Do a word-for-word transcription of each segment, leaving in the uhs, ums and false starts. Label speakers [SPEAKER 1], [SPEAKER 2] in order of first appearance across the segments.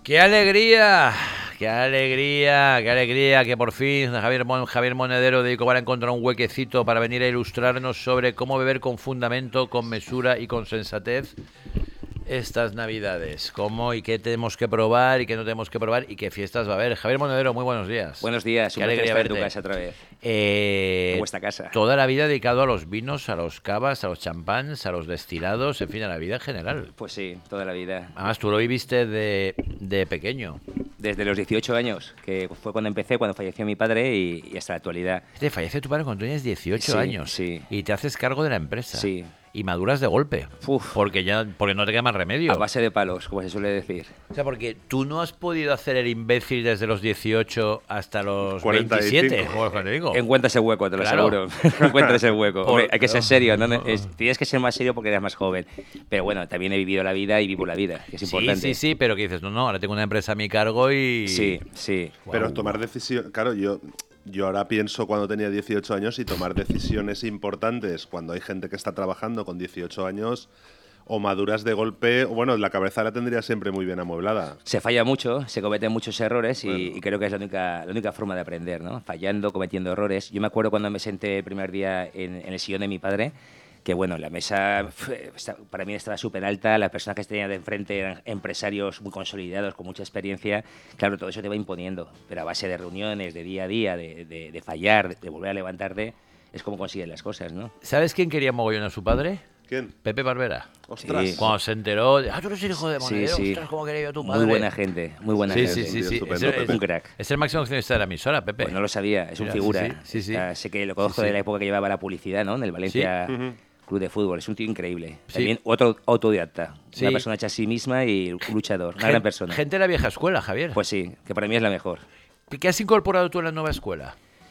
[SPEAKER 1] ¡Qué alegría! ¡Qué alegría! ¡Qué alegría! Que por fin Javier, Mon Javier Monedero de Icobar ha encontrado un huequecito para venir a ilustrarnos sobre cómo beber con fundamento, con mesura y con sensatez estas navidades. Cómo y qué tenemos que probar y qué no tenemos que probar y qué fiestas va a haber. Javier Monedero, muy buenos días.
[SPEAKER 2] Buenos días, un placer estar en tu casa otra vez.
[SPEAKER 1] Eh,
[SPEAKER 2] en vuestra casa.
[SPEAKER 1] Toda la vida dedicado a los vinos, a los cavas, a los champáns, a los destilados, en fin, a la vida en general.
[SPEAKER 2] Pues sí, toda la vida.
[SPEAKER 1] Además, tú lo viviste de, de pequeño.
[SPEAKER 2] Desde los dieciocho años, que fue cuando empecé, cuando falleció mi padre y, y hasta la actualidad.
[SPEAKER 1] Te fallece tu padre cuando tenías dieciocho
[SPEAKER 2] sí,
[SPEAKER 1] años.
[SPEAKER 2] Sí.
[SPEAKER 1] Y te haces cargo de la empresa.
[SPEAKER 2] Sí.
[SPEAKER 1] Y maduras de golpe.
[SPEAKER 2] Uf.
[SPEAKER 1] Porque ya porque no te queda más remedio.
[SPEAKER 2] A base de palos, como se suele decir.
[SPEAKER 1] O sea, porque tú no has podido hacer el imbécil desde los dieciocho hasta los
[SPEAKER 3] cuarenta y cinco.
[SPEAKER 1] veintisiete. Bueno, te digo.
[SPEAKER 2] Encuentra ese hueco, te lo
[SPEAKER 1] Claro.
[SPEAKER 2] aseguro. Encuentra ese hueco.
[SPEAKER 1] Por...
[SPEAKER 2] Hombre, hay que ser serio, ¿no? Es, tienes que ser más serio porque eres más joven. Pero bueno, también he vivido la vida y vivo la vida, que es importante.
[SPEAKER 1] Sí, sí, sí, pero que dices, no, no, ahora tengo una empresa a mi cargo y...
[SPEAKER 2] Sí, sí.
[SPEAKER 3] Pero
[SPEAKER 1] Wow.
[SPEAKER 3] tomar decisiones... Claro, yo... Yo ahora pienso cuando tenía dieciocho años y tomar decisiones importantes cuando hay gente que está trabajando con dieciocho años o maduras de golpe, bueno, la cabeza la tendría siempre muy bien amueblada.
[SPEAKER 2] Se falla mucho, se cometen muchos errores y,
[SPEAKER 3] Bueno.
[SPEAKER 2] y creo que es la única, la única forma de aprender, ¿no? Fallando, cometiendo errores. Yo me acuerdo cuando me senté el primer día en, en el sillón de mi padre, que bueno, la mesa fue, para mí estaba súper alta, las personas que tenía de enfrente eran empresarios muy consolidados, con mucha experiencia. Claro, todo eso te va imponiendo, pero a base de reuniones, de día a día, de, de, de fallar, de, de volver a levantarte, es como consiguen las cosas, ¿no?
[SPEAKER 1] ¿Sabes quién quería mogollón a su padre?
[SPEAKER 3] ¿Quién?
[SPEAKER 1] Pepe Barbera.
[SPEAKER 3] Ostras.
[SPEAKER 2] Sí.
[SPEAKER 1] Cuando se enteró, de, ah, tú eres el hijo de Monedero,
[SPEAKER 2] Sí, sí.
[SPEAKER 1] ostras, cómo quería yo a tu padre.
[SPEAKER 2] Muy buena gente, muy buena
[SPEAKER 1] Sí,
[SPEAKER 2] gente.
[SPEAKER 1] sí, sí,
[SPEAKER 3] Tío
[SPEAKER 1] sí.
[SPEAKER 3] estupendo,
[SPEAKER 1] Es,
[SPEAKER 3] Pepe.
[SPEAKER 1] es-
[SPEAKER 2] Un crack.
[SPEAKER 1] es el máximo accionista de la emisora, Pepe.
[SPEAKER 2] Pues no lo sabía, es un
[SPEAKER 1] Mira,
[SPEAKER 2] figura.
[SPEAKER 1] sí, sí, sí.
[SPEAKER 2] Está- sé que lo conozco
[SPEAKER 1] Sí, sí.
[SPEAKER 2] de la época que llevaba la publicidad, ¿no? En el Valencia
[SPEAKER 3] Sí. Ujú.
[SPEAKER 2] Club de Fútbol. Es un tío increíble.
[SPEAKER 1] Sí.
[SPEAKER 2] También otro autodidacta.
[SPEAKER 1] Sí.
[SPEAKER 2] Una persona hecha a sí misma y un luchador. Una
[SPEAKER 1] Gen-
[SPEAKER 2] gran persona.
[SPEAKER 1] Gente de la vieja escuela, Javier.
[SPEAKER 2] Pues sí, que para mí es la mejor.
[SPEAKER 1] ¿Qué has incorporado tú en la nueva escuela?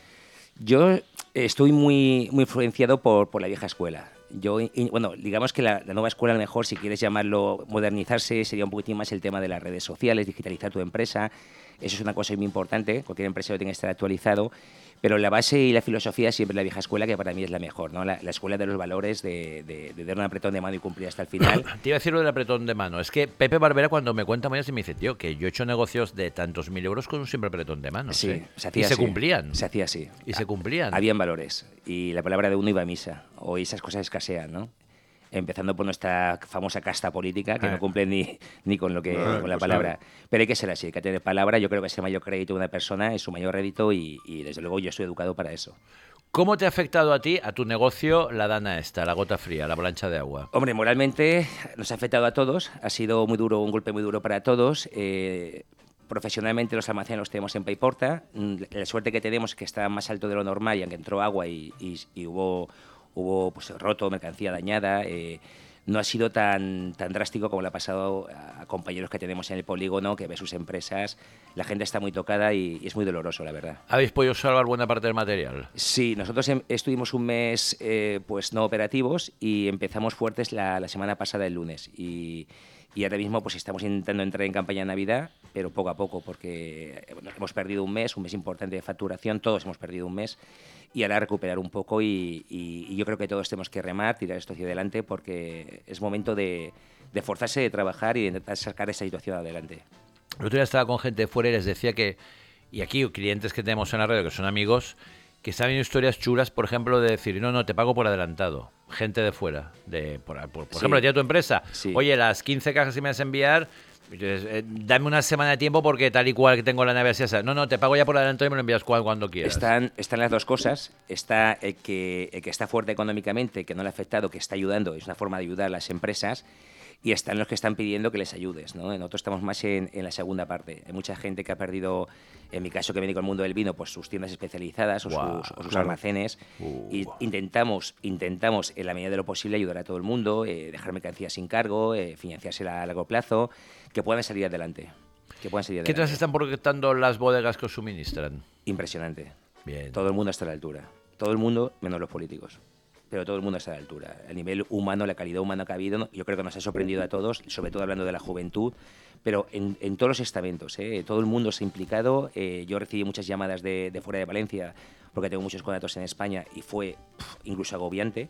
[SPEAKER 2] Yo estoy muy, muy influenciado por, por la vieja escuela. Yo, y, bueno, digamos que la, la nueva escuela, a lo mejor, si quieres llamarlo modernizarse, sería un poquitín más el tema de las redes sociales, digitalizar tu empresa. Eso es una cosa muy importante, cualquier empresario tiene que estar actualizado. Pero la base y la filosofía siempre es la vieja escuela, que para mí es la mejor, ¿no? La, la escuela de los valores, de, de, de dar un apretón de mano y cumplir hasta el final.
[SPEAKER 1] Te iba a decir lo del apretón de mano. Es que Pepe Barbera, cuando me cuenta mañana, me dice, tío, que yo he hecho negocios de tantos mil euros con un simple apretón de mano.
[SPEAKER 2] Sí,
[SPEAKER 1] ¿eh?
[SPEAKER 2] se
[SPEAKER 1] Y
[SPEAKER 2] hacía
[SPEAKER 1] se
[SPEAKER 2] así.
[SPEAKER 1] cumplían.
[SPEAKER 2] Se hacía así.
[SPEAKER 1] Y se cumplían.
[SPEAKER 2] Habían valores. Y la palabra de uno iba a misa. Hoy esas cosas escasean, ¿no? Empezando por nuestra famosa casta política, que
[SPEAKER 1] Eh.
[SPEAKER 2] no cumple ni, ni con lo que
[SPEAKER 3] No,
[SPEAKER 2] con la
[SPEAKER 3] pues
[SPEAKER 2] palabra. Pero hay que ser así, hay que tener palabra. Yo creo que es el mayor crédito de una persona, es su mayor rédito y, y desde luego yo estoy educado para eso.
[SPEAKER 1] ¿Cómo te ha afectado a ti, a tu negocio, la dana esta, la gota fría, la avalancha de agua?
[SPEAKER 2] Hombre, moralmente nos ha afectado a todos. Ha sido muy duro, un golpe muy duro para todos. Eh, profesionalmente los almacenes los tenemos en Paiporta. Mm, La suerte que tenemos es que está más alto de lo normal y aunque entró agua y, y- y hubo, hubo pues, roto, mercancía dañada, eh, no ha sido tan, tan drástico como le ha pasado a, a compañeros que tenemos en el polígono, que ve sus empresas. La gente está muy tocada y, y es muy doloroso, la verdad.
[SPEAKER 1] ¿Habéis podido salvar buena parte del material?
[SPEAKER 2] Sí, nosotros em- estuvimos un mes eh, pues no operativos y empezamos fuertes la, la semana pasada, el lunes. Y, y ahora mismo pues estamos intentando entrar en campaña de Navidad, pero poco a poco, porque eh, bueno, hemos perdido un mes, un mes importante de facturación, todos hemos perdido un mes. Y ahora recuperar un poco y, y- y yo creo que todos tenemos que remar, tirar esto hacia adelante, porque es momento de, de forzarse, de trabajar y de intentar sacar esta situación adelante.
[SPEAKER 1] El otro día estaba con gente de fuera y les decía que, y aquí clientes que tenemos en la radio que son amigos, que saben historias chulas, por ejemplo, de decir, no, no, te pago por adelantado. Gente de fuera, de por, por, por
[SPEAKER 2] Sí.
[SPEAKER 1] ejemplo, ya tu empresa.
[SPEAKER 2] Sí.
[SPEAKER 1] Oye, las quince cajas que me vas a enviar, entonces, eh, dame una semana de tiempo porque tal y cual que tengo la nave así, así. No, no, te pago ya por adelantado y me lo envías cuando, cuando quieras.
[SPEAKER 2] Están, están las dos cosas. Está el que, el que está fuerte económicamente, que no le ha afectado, que está ayudando, es una forma de ayudar a las empresas. Y están los que están pidiendo que les ayudes, ¿no? Nosotros estamos más en, en la segunda parte. Hay mucha gente que ha perdido, en mi caso que me dedico al mundo del vino, pues sus tiendas especializadas o
[SPEAKER 1] Guau,
[SPEAKER 2] sus, o sus
[SPEAKER 3] claro.
[SPEAKER 2] almacenes.
[SPEAKER 1] Uh.
[SPEAKER 2] Y intentamos, intentamos, en la medida de lo posible, ayudar a todo el mundo, eh, dejar mercancías sin cargo, eh, financiársela a largo plazo, que puedan salir adelante. Que puedan salir
[SPEAKER 1] ¿Qué te
[SPEAKER 2] adelante.
[SPEAKER 1] están proyectando las bodegas que os suministran?
[SPEAKER 2] Impresionante.
[SPEAKER 1] Bien.
[SPEAKER 2] Todo el mundo está a la altura. Todo el mundo, menos los políticos. Pero todo el mundo está a la altura. A nivel humano, la calidad humana que ha habido, ¿no? Yo creo que nos ha sorprendido a todos, sobre todo hablando de la juventud, pero en, en todos los estamentos. ¿eh? Todo el mundo se ha implicado. Eh, yo recibí muchas llamadas de, de fuera de Valencia, porque tengo muchos contactos en España, y fue pf, incluso agobiante,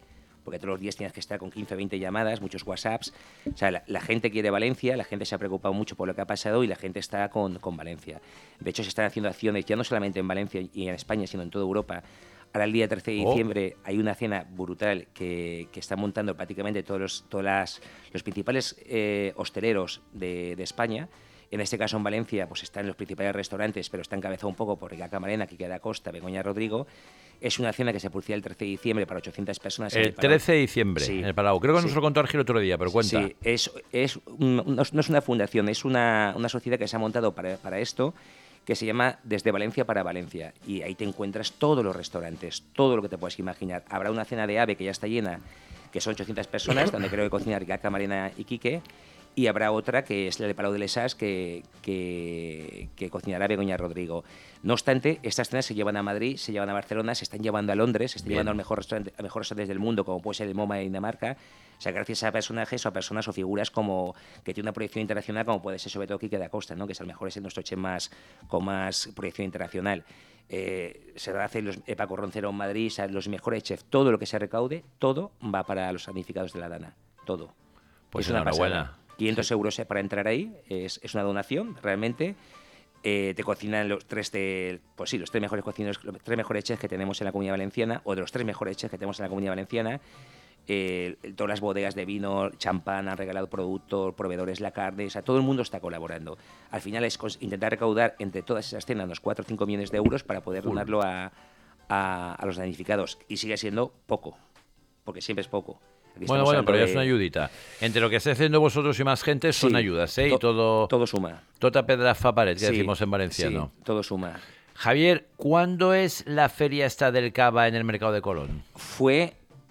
[SPEAKER 2] porque todos los días tienes que estar con quince o veinte llamadas, muchos WhatsApps. O sea, la, la gente quiere Valencia, la gente se ha preocupado mucho por lo que ha pasado y la gente está con, con Valencia. De hecho, se están haciendo acciones ya no solamente en Valencia y en España, sino en toda Europa. Ahora el día trece de diciembre oh. hay una cena brutal que, que están montando prácticamente todos los, todas las, los principales eh, hosteleros de, de España. En este caso en Valencia pues están los principales restaurantes, pero está encabezado un poco por Rica Camarena, Quique da Costa, Begoña Rodrigo. Es una cena que se producía el trece de diciembre para ochocientas personas.
[SPEAKER 1] El,
[SPEAKER 2] el
[SPEAKER 1] trece de diciembre,
[SPEAKER 2] sí.
[SPEAKER 1] en el Palau. Creo que
[SPEAKER 2] sí.
[SPEAKER 1] nos lo contó Argel otro día, pero cuenta.
[SPEAKER 2] Sí, es, es un, no, no es una fundación, es una, una sociedad que se ha montado para, para esto, que se llama Desde Valencia para Valencia. Y ahí te encuentras todos los restaurantes, todo lo que te puedes imaginar. Habrá una cena de AVE que ya está llena, que son ochocientas personas, donde creo que cocina Rica Camarena y Quique. Y habrá otra, que es la de Palau de les Arts, que, que, que cocinará Begoña Rodrigo. No obstante, estas cenas se llevan a Madrid, se llevan a Barcelona, se están llevando a Londres, se están
[SPEAKER 1] Bien.
[SPEAKER 2] llevando a los mejores restaurantes, a mejores restaurantes del mundo, como puede ser el MoMA de Dinamarca. O sea, gracias a personajes o a personas o figuras como que tiene una proyección internacional, como puede ser sobre todo Quique da Costa, ¿no? Que es el mejor, es nuestro chef más, con más proyección internacional. Eh, se va a hacer los, eh, Paco Roncero en Madrid, o sea, los mejores chefs, todo lo que se recaude, todo va para los damnificados de la Dana, todo.
[SPEAKER 1] Pues
[SPEAKER 2] es una
[SPEAKER 1] enhorabuena.
[SPEAKER 2] pasada. quinientos euros para entrar ahí, es, es una donación, realmente. Eh, te cocinan los tres de, pues sí, los tres mejores cocineros, los tres mejores chefs que tenemos en la Comunidad Valenciana, o de los tres mejores chefs que tenemos en la Comunidad Valenciana. Eh, todas las bodegas de vino, champán, han regalado productos, proveedores, la carne, o sea, todo el mundo está colaborando. Al final es intentar recaudar entre todas esas cenas unos cuatro o cinco millones de euros para poder donarlo a, a, a los damnificados. Y sigue siendo poco, porque siempre es poco. Aquí
[SPEAKER 1] bueno, bueno, pero ya
[SPEAKER 2] de...
[SPEAKER 1] es una ayudita. Entre lo que estáis haciendo vosotros y más gente son
[SPEAKER 2] sí,
[SPEAKER 1] ayudas, ¿eh?
[SPEAKER 2] To
[SPEAKER 1] y todo...
[SPEAKER 2] Todo suma.
[SPEAKER 1] Tota pedra fa pared, que
[SPEAKER 2] sí,
[SPEAKER 1] decimos en valenciano.
[SPEAKER 2] Sí, todo suma.
[SPEAKER 1] Javier, ¿cuándo es la feria esta del cava en el mercado de Colón?
[SPEAKER 2] Fue...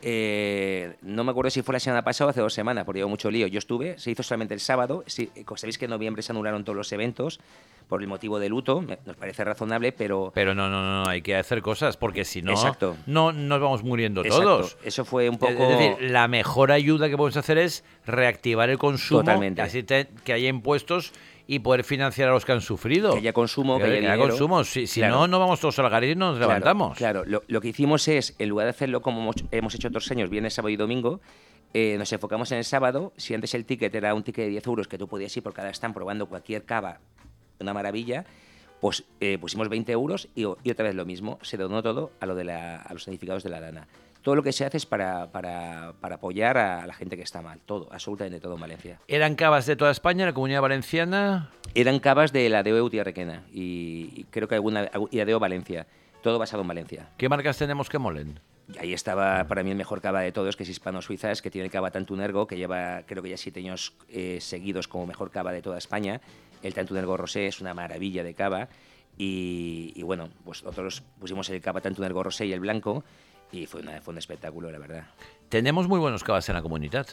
[SPEAKER 2] Eh, no me acuerdo si fue la semana pasada o hace dos semanas, porque llevo mucho lío. Yo estuve, se hizo solamente el sábado. Sí, sabéis que en noviembre se anularon todos los eventos por el motivo de luto. Nos parece razonable, pero...
[SPEAKER 1] Pero no, no, no, hay que hacer cosas, porque si no,
[SPEAKER 2] Exacto.
[SPEAKER 1] no nos vamos muriendo
[SPEAKER 2] Exacto.
[SPEAKER 1] todos.
[SPEAKER 2] Eso fue un poco...
[SPEAKER 1] Es decir, la mejor ayuda que podemos hacer es reactivar el consumo,
[SPEAKER 2] Totalmente.
[SPEAKER 1] Así te, que haya impuestos y poder financiar a los que han sufrido.
[SPEAKER 2] Que haya consumo, que,
[SPEAKER 1] que
[SPEAKER 2] haya,
[SPEAKER 1] haya
[SPEAKER 2] dinero.
[SPEAKER 1] consumo. Si, si
[SPEAKER 2] claro.
[SPEAKER 1] no, no vamos todos al garito y nos
[SPEAKER 2] claro,
[SPEAKER 1] levantamos.
[SPEAKER 2] Claro, lo, lo que hicimos es, en lugar de hacerlo como hemos hecho otros años, viernes, sábado y domingo, eh, nos enfocamos en el sábado. Si antes el ticket era un ticket de diez euros que tú podías ir por cada stand probando cualquier cava, una maravilla, pues eh, pusimos veinte euros y, y otra vez lo mismo. Se donó todo a, lo de la, a los damnificados de la Dana. Todo lo que se hace es para, para, para apoyar a la gente que está mal. Todo, absolutamente todo en Valencia.
[SPEAKER 1] ¿Eran cavas de toda España, la Comunidad Valenciana?
[SPEAKER 2] Eran cavas de la D O E Utiarrequena y, y creo que alguna y la D O Valencia. Todo basado en Valencia.
[SPEAKER 1] ¿Qué marcas tenemos que molen?
[SPEAKER 2] Y ahí estaba para mí el mejor cava de todos, que es Hispano-Suizas, que tiene el cava Tantunergo, que lleva creo que ya siete años eh, seguidos como mejor cava de toda España. El Tantunergo Rosé es una maravilla de cava. Y, y bueno, pues nosotros pusimos el cava Tantunergo Rosé y el blanco. Y fue, una, fue un espectáculo, la verdad.
[SPEAKER 1] Tenemos muy buenos cavas en la comunidad.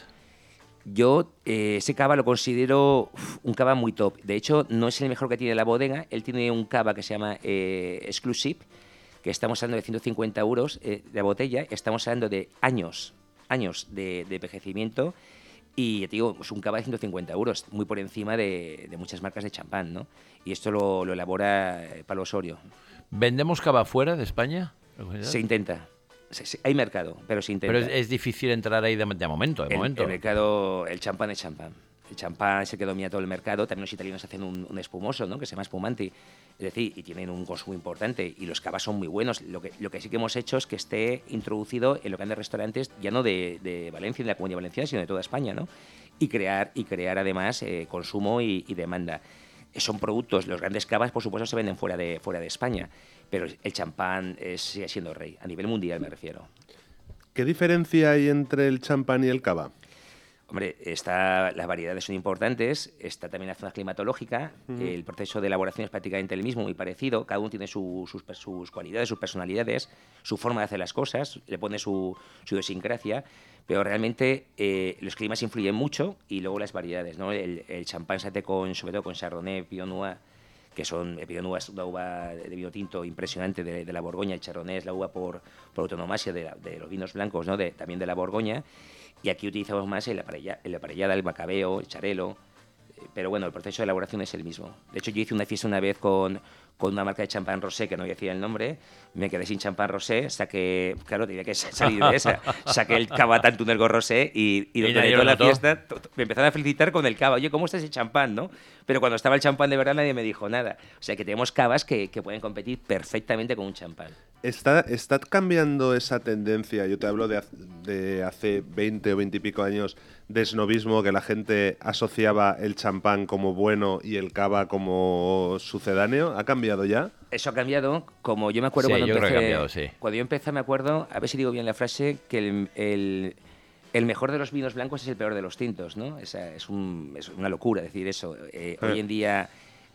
[SPEAKER 2] Yo eh, ese cava lo considero uf, un cava muy top. De hecho, no es el mejor que tiene la bodega. Él tiene un cava que se llama eh, Exclusive, que estamos hablando de ciento cincuenta euros eh, de la botella. Estamos hablando de años, años de, de envejecimiento. Y te digo, pues un cava de ciento cincuenta euros, muy por encima de, de muchas marcas de champán, ¿no? Y esto lo, lo elabora eh, Palo Osorio.
[SPEAKER 1] ¿Vendemos cava fuera de España?
[SPEAKER 2] Se intenta. Sí, sí, hay mercado, pero se intenta.
[SPEAKER 1] Pero es, es difícil entrar ahí de, de momento, de
[SPEAKER 2] el,
[SPEAKER 1] momento.
[SPEAKER 2] El mercado, el champán es champán. El champán es el que domina todo el mercado. También los italianos hacen un, un espumoso, ¿no? Que se llama espumante. Es decir, y tienen un consumo importante. Y los cavas son muy buenos. Lo que, lo que sí que hemos hecho es que esté introducido en los grandes restaurantes, ya no de, de Valencia, de la Comunidad Valenciana, sino de toda España, ¿no? Y crear, y crear además eh, consumo y, y demanda. Son productos, los grandes cavas, por supuesto, se venden fuera de, fuera de España. Pero el champán es, sigue siendo rey, a nivel mundial me refiero.
[SPEAKER 3] ¿Qué diferencia hay entre el champán y el cava?
[SPEAKER 2] Hombre, está, las variedades son importantes, está también la zona climatológica, uh-huh. El proceso de elaboración es prácticamente el mismo, muy parecido, cada uno tiene su, sus, sus cualidades, sus personalidades, su forma de hacer las cosas, le pone su, su idiosincrasia, pero realmente eh, los climas influyen mucho y luego las variedades, ¿no? El, el champán se hace con, sobre todo con Chardonnay, Pinot Noir, que son, el Pinot Noir es una uva de vino tinto impresionante de, de la Borgoña, el Chardonnay es la uva por, por autonomasia de, la, de los vinos blancos, ¿no? de, también de la Borgoña, y aquí utilizamos más el aparella, el aparellada, el macabeo, el charelo, pero bueno, el proceso de elaboración es el mismo. De hecho, yo hice una fiesta una vez con, con una marca de champán rosé, que no voy a decir el nombre, me quedé sin champán rosé, saqué, claro, tenía que salir de esa, saqué el cava tanto Tunergo rosé y, y durante toda la fiesta to, to, me empezaron a felicitar con el cava. Oye, ¿cómo está ese champán, no? Pero cuando estaba el champán de verdad nadie me dijo nada. O sea, que tenemos cavas que, que pueden competir perfectamente con un champán.
[SPEAKER 3] ¿Está, ¿Está cambiando esa tendencia? Yo te hablo de, de hace veinte o veinte y pico años, de snobismo, que la gente asociaba el champán como bueno y el cava como sucedáneo. ¿Ha cambiado ya?
[SPEAKER 2] Eso ha cambiado. Como yo me acuerdo
[SPEAKER 1] sí,
[SPEAKER 2] cuando
[SPEAKER 1] yo
[SPEAKER 2] empecé...
[SPEAKER 1] Creo que ha cambiado, sí.
[SPEAKER 2] Cuando yo empecé me acuerdo, a ver si digo bien la frase, que el... el El mejor de los vinos blancos es el peor de los tintos, ¿no? Esa es, un, es una locura decir eso. Eh,
[SPEAKER 3] sí.
[SPEAKER 2] Hoy en día,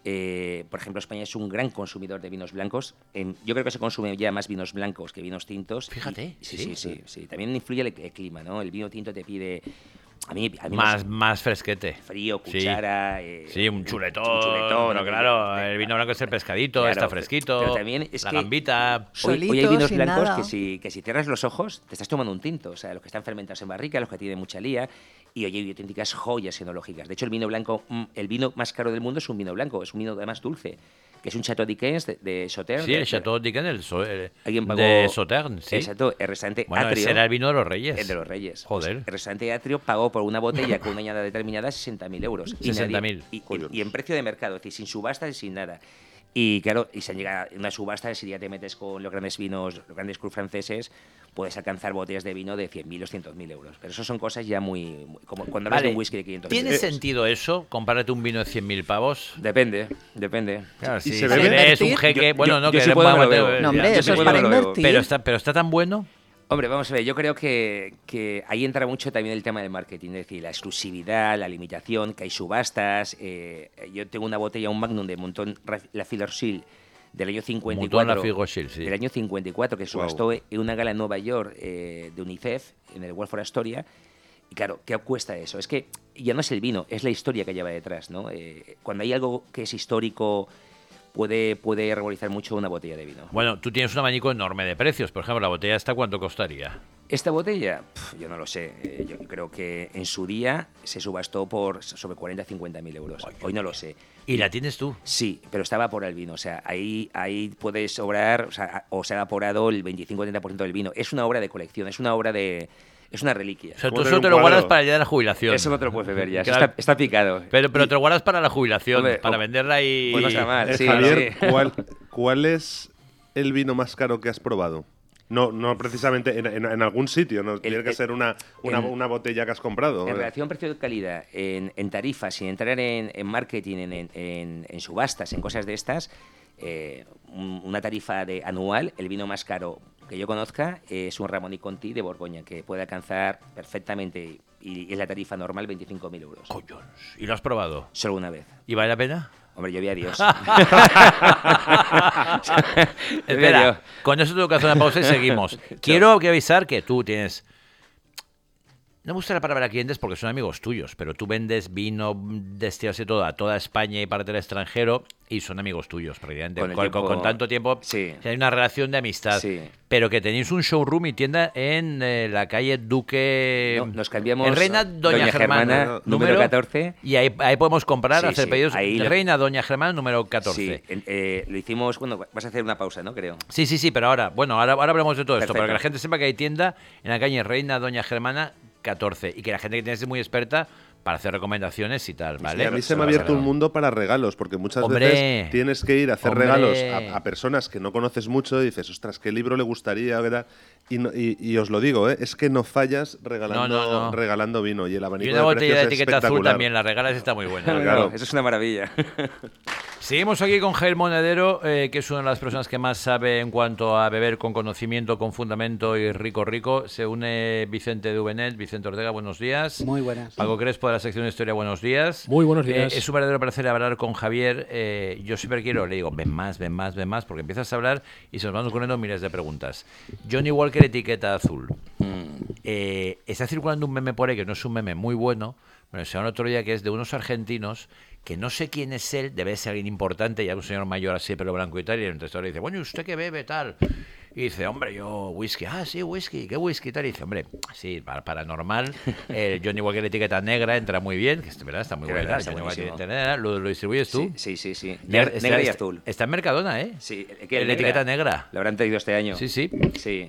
[SPEAKER 2] eh, por ejemplo, España es un gran consumidor de vinos blancos. En, yo creo que se consumen ya más vinos blancos que vinos tintos.
[SPEAKER 1] Fíjate.
[SPEAKER 2] Y, sí, sí, sí, sí, sí. También influye el, el clima, ¿no? El vino tinto te pide... A mí, a mí
[SPEAKER 1] más,
[SPEAKER 2] no,
[SPEAKER 1] más fresquete.
[SPEAKER 2] Frío, cuchara...
[SPEAKER 1] Sí,
[SPEAKER 2] eh,
[SPEAKER 1] sí un chuletón.
[SPEAKER 2] Un chuletón.
[SPEAKER 1] Pero claro,
[SPEAKER 2] de, de,
[SPEAKER 1] el vino blanco es el pescadito,
[SPEAKER 2] claro,
[SPEAKER 1] está fresquito.
[SPEAKER 2] Pero también es
[SPEAKER 1] la
[SPEAKER 2] que
[SPEAKER 1] gambita.
[SPEAKER 2] Hoy, hoy hay vinos blancos que si, que si cierras los ojos te estás tomando un tinto. O sea, los que están fermentados en barrica, los que tienen mucha lía. Y hoy hay auténticas joyas enológicas. De hecho, el vino blanco, el vino más caro del mundo es un vino blanco. Es un vino además dulce. Que es un Chateau d'Yquem de, de Sauternes.
[SPEAKER 1] Sí, el Chateau d'Yquem el so, el,
[SPEAKER 2] pagó,
[SPEAKER 1] de Sauternes, sí.
[SPEAKER 2] Exacto, el restaurante
[SPEAKER 1] bueno,
[SPEAKER 2] Atrio.
[SPEAKER 1] Ese era el vino de los Reyes.
[SPEAKER 2] El de los Reyes.
[SPEAKER 1] Joder.
[SPEAKER 2] Pues el restaurante Atrio pagó por una botella con una añada determinada sesenta mil euros.
[SPEAKER 1] sesenta mil.
[SPEAKER 2] Y, y, y en precio de mercado, es decir, sin subasta y sin nada. Y claro, y se llega a una subasta, si ya te metes con los grandes vinos, los grandes crus franceses, puedes alcanzar botellas de vino de cien mil o doscientos mil euros. Pero eso son cosas ya muy... muy como cuando hablas
[SPEAKER 1] vale.
[SPEAKER 2] de un whisky de quinientos mil
[SPEAKER 1] ¿Tiene
[SPEAKER 2] euros.
[SPEAKER 1] sentido eso? Compárate un vino de cien mil pavos.
[SPEAKER 2] Depende, depende.
[SPEAKER 1] Claro,
[SPEAKER 3] ¿Y
[SPEAKER 1] si
[SPEAKER 3] se bebe?
[SPEAKER 1] es un jeque...
[SPEAKER 2] Yo-
[SPEAKER 1] bueno,
[SPEAKER 2] yo-
[SPEAKER 1] no,
[SPEAKER 2] yo
[SPEAKER 1] que
[SPEAKER 2] sí
[SPEAKER 1] le
[SPEAKER 2] puedo,
[SPEAKER 1] podemos
[SPEAKER 2] me lo
[SPEAKER 1] meter-
[SPEAKER 2] bebo.
[SPEAKER 4] No, hombre,
[SPEAKER 2] Yo
[SPEAKER 4] eso
[SPEAKER 2] sí
[SPEAKER 4] es
[SPEAKER 2] puedo,
[SPEAKER 4] para
[SPEAKER 2] me lo bebo.
[SPEAKER 4] invertir.
[SPEAKER 1] Pero está, pero está tan bueno...
[SPEAKER 2] Hombre, vamos a ver, yo creo que, que ahí entra mucho también el tema del marketing, es decir, la exclusividad, la limitación, que hay subastas. Eh, yo tengo una botella, un Magnum de Montón Lafite Rothschild del año cincuenta y cuatro.
[SPEAKER 1] Mouton Lafite Rothschild, sí.
[SPEAKER 2] Del año cincuenta y cuatro, que subastó wow. en una gala en Nueva York eh, de UNICEF, en el World for Astoria. Y claro, ¿qué cuesta eso? Es que ya no es el vino, es la historia que lleva detrás, ¿no? Eh, cuando hay algo que es histórico... Puede, puede revalorizar mucho una botella de vino.
[SPEAKER 1] Bueno, tú tienes un abanico enorme de precios. Por ejemplo, la botella esta, ¿cuánto costaría?
[SPEAKER 2] Esta botella, Pff, yo no lo sé. Eh, yo creo que en su día se subastó por sobre cuarenta a cincuenta mil euros. Oye, Hoy no lo sé.
[SPEAKER 1] ¿Y la tienes tú?
[SPEAKER 2] Sí, pero estaba por el vino. O sea, ahí, ahí puede sobrar, o sea, o se ha evaporado el veinticinco a treinta por ciento del vino. Es una obra de colección, es una obra de... Es una reliquia.
[SPEAKER 1] O sea, tú eso te lo guardas para el día de la jubilación.
[SPEAKER 2] Eso no te lo puedes beber ya.
[SPEAKER 1] Claro.
[SPEAKER 2] Está, está picado.
[SPEAKER 1] Pero, pero te lo guardas para la jubilación,
[SPEAKER 2] Hombre,
[SPEAKER 1] para
[SPEAKER 2] o,
[SPEAKER 1] venderla y...
[SPEAKER 2] Pues no está mal.
[SPEAKER 3] Eh,
[SPEAKER 2] Sí,
[SPEAKER 3] Javier,
[SPEAKER 2] sí.
[SPEAKER 3] ¿cuál, ¿cuál es el vino más caro que has probado? No, no precisamente en, en, en algún sitio, no el, tiene que el, ser una, una,
[SPEAKER 2] en,
[SPEAKER 3] una botella que has comprado.
[SPEAKER 2] En
[SPEAKER 3] ¿verdad?
[SPEAKER 2] relación precio-calidad, en, en tarifas, sin entrar en, en marketing, en, en, en subastas, en cosas de estas, eh, un, una tarifa de anual, el vino más caro que yo conozca es un Ramón y Conti de Borgoña, que puede alcanzar perfectamente, y es la tarifa normal, veinticinco mil euros.
[SPEAKER 1] Coño, ¿y lo has probado?
[SPEAKER 2] Solo una vez.
[SPEAKER 1] ¿Y vale la pena?
[SPEAKER 2] Hombre, yo vi a Dios.
[SPEAKER 1] Espera, con eso tengo que hacer una pausa y seguimos. Quiero que avisar que tú tienes... No me gusta la palabra clientes porque son amigos tuyos, pero tú vendes vino, destilas y todo a toda España y parte del extranjero y son amigos tuyos, prácticamente.
[SPEAKER 2] Con, el
[SPEAKER 1] con,
[SPEAKER 2] tiempo,
[SPEAKER 1] con, con tanto tiempo
[SPEAKER 2] sí.
[SPEAKER 1] hay una relación de amistad.
[SPEAKER 2] Sí.
[SPEAKER 1] Pero que tenéis un showroom y tienda en eh, la calle Duque...
[SPEAKER 2] No, nos cambiamos...
[SPEAKER 1] En Reina Doña,
[SPEAKER 2] Doña
[SPEAKER 1] Germana,
[SPEAKER 2] Germana, número catorce.
[SPEAKER 1] Y ahí, ahí podemos comprar,
[SPEAKER 2] sí,
[SPEAKER 1] hacer
[SPEAKER 2] sí,
[SPEAKER 1] pedidos.
[SPEAKER 2] Ahí
[SPEAKER 1] Reina Doña Germana, número catorce.
[SPEAKER 2] Sí, eh, lo hicimos... Bueno, vas a hacer una pausa, ¿no? Creo.
[SPEAKER 1] Sí, sí, sí, pero ahora, bueno, ahora, ahora hablamos de todo
[SPEAKER 2] Perfecto.
[SPEAKER 1] esto, para que la gente sepa que hay tienda en la calle Reina Doña Germana catorce y que la gente que tiene que ser muy experta para hacer recomendaciones y tal, ¿vale?
[SPEAKER 3] Y a mí se me ha abierto un mundo para regalos, porque muchas
[SPEAKER 1] ¡Hombre!
[SPEAKER 3] veces tienes que ir a hacer
[SPEAKER 1] ¡Hombre!
[SPEAKER 3] regalos a, a personas que no conoces mucho y dices, ostras, ¿qué libro le gustaría? ¿Verdad? Y, no, y, y os lo digo, ¿eh? Es que no fallas regalando,
[SPEAKER 1] no, no, no.
[SPEAKER 3] regalando vino. Y el abanico
[SPEAKER 1] Y una
[SPEAKER 3] de
[SPEAKER 1] botella de
[SPEAKER 3] precios es
[SPEAKER 1] etiqueta azul
[SPEAKER 3] espectacular.
[SPEAKER 1] también, la regalas está muy buena.
[SPEAKER 2] No,
[SPEAKER 3] Claro.
[SPEAKER 2] no, eso es una maravilla.
[SPEAKER 1] Seguimos aquí con Javier Monedero, eh, que es una de las personas que más sabe en cuanto a beber con conocimiento, con fundamento y rico, rico. Se une Vicente Duvenet. Vicente Ortega, buenos días.
[SPEAKER 4] Muy buenas.
[SPEAKER 1] Paco Crespo, de la sección de Historia, buenos días.
[SPEAKER 5] Muy buenos días.
[SPEAKER 1] Eh, es un verdadero placer hablar con Javier. Eh, yo siempre quiero, le digo, ven más, ven más, ven más, porque empiezas a hablar y se nos van ocurriendo miles de preguntas. Johnny Walker, etiqueta azul.
[SPEAKER 2] Mm.
[SPEAKER 1] Eh, está circulando un meme por ahí, que no es un meme muy bueno, pero se llama otro día, que es de unos argentinos que no sé quién es él, debe ser alguien importante, ya un señor mayor así, pelo blanco y tal, y el restaurante dice, bueno, ¿y usted qué bebe, tal? Y dice, hombre, yo whisky. Ah, sí, whisky. ¿Qué whisky? Tal. Y dice, hombre, sí, para paranormal. El Johnny Walker etiqueta negra entra muy bien, que es verdad, está muy
[SPEAKER 2] Que
[SPEAKER 1] buena.
[SPEAKER 2] verdad, está
[SPEAKER 1] Johnny Walker
[SPEAKER 2] buenísimo.
[SPEAKER 1] etiqueta negra, ¿lo, lo distribuyes tú?
[SPEAKER 2] Sí, sí, sí. sí.
[SPEAKER 1] Negra,
[SPEAKER 2] Negra,
[SPEAKER 1] está,
[SPEAKER 2] negra y
[SPEAKER 1] está-
[SPEAKER 2] azul.
[SPEAKER 1] Está en Mercadona, ¿eh?
[SPEAKER 2] Sí,
[SPEAKER 1] El
[SPEAKER 2] negra?
[SPEAKER 1] etiqueta negra.
[SPEAKER 2] Lo habrán traído este año.
[SPEAKER 1] Sí, sí.
[SPEAKER 2] Sí.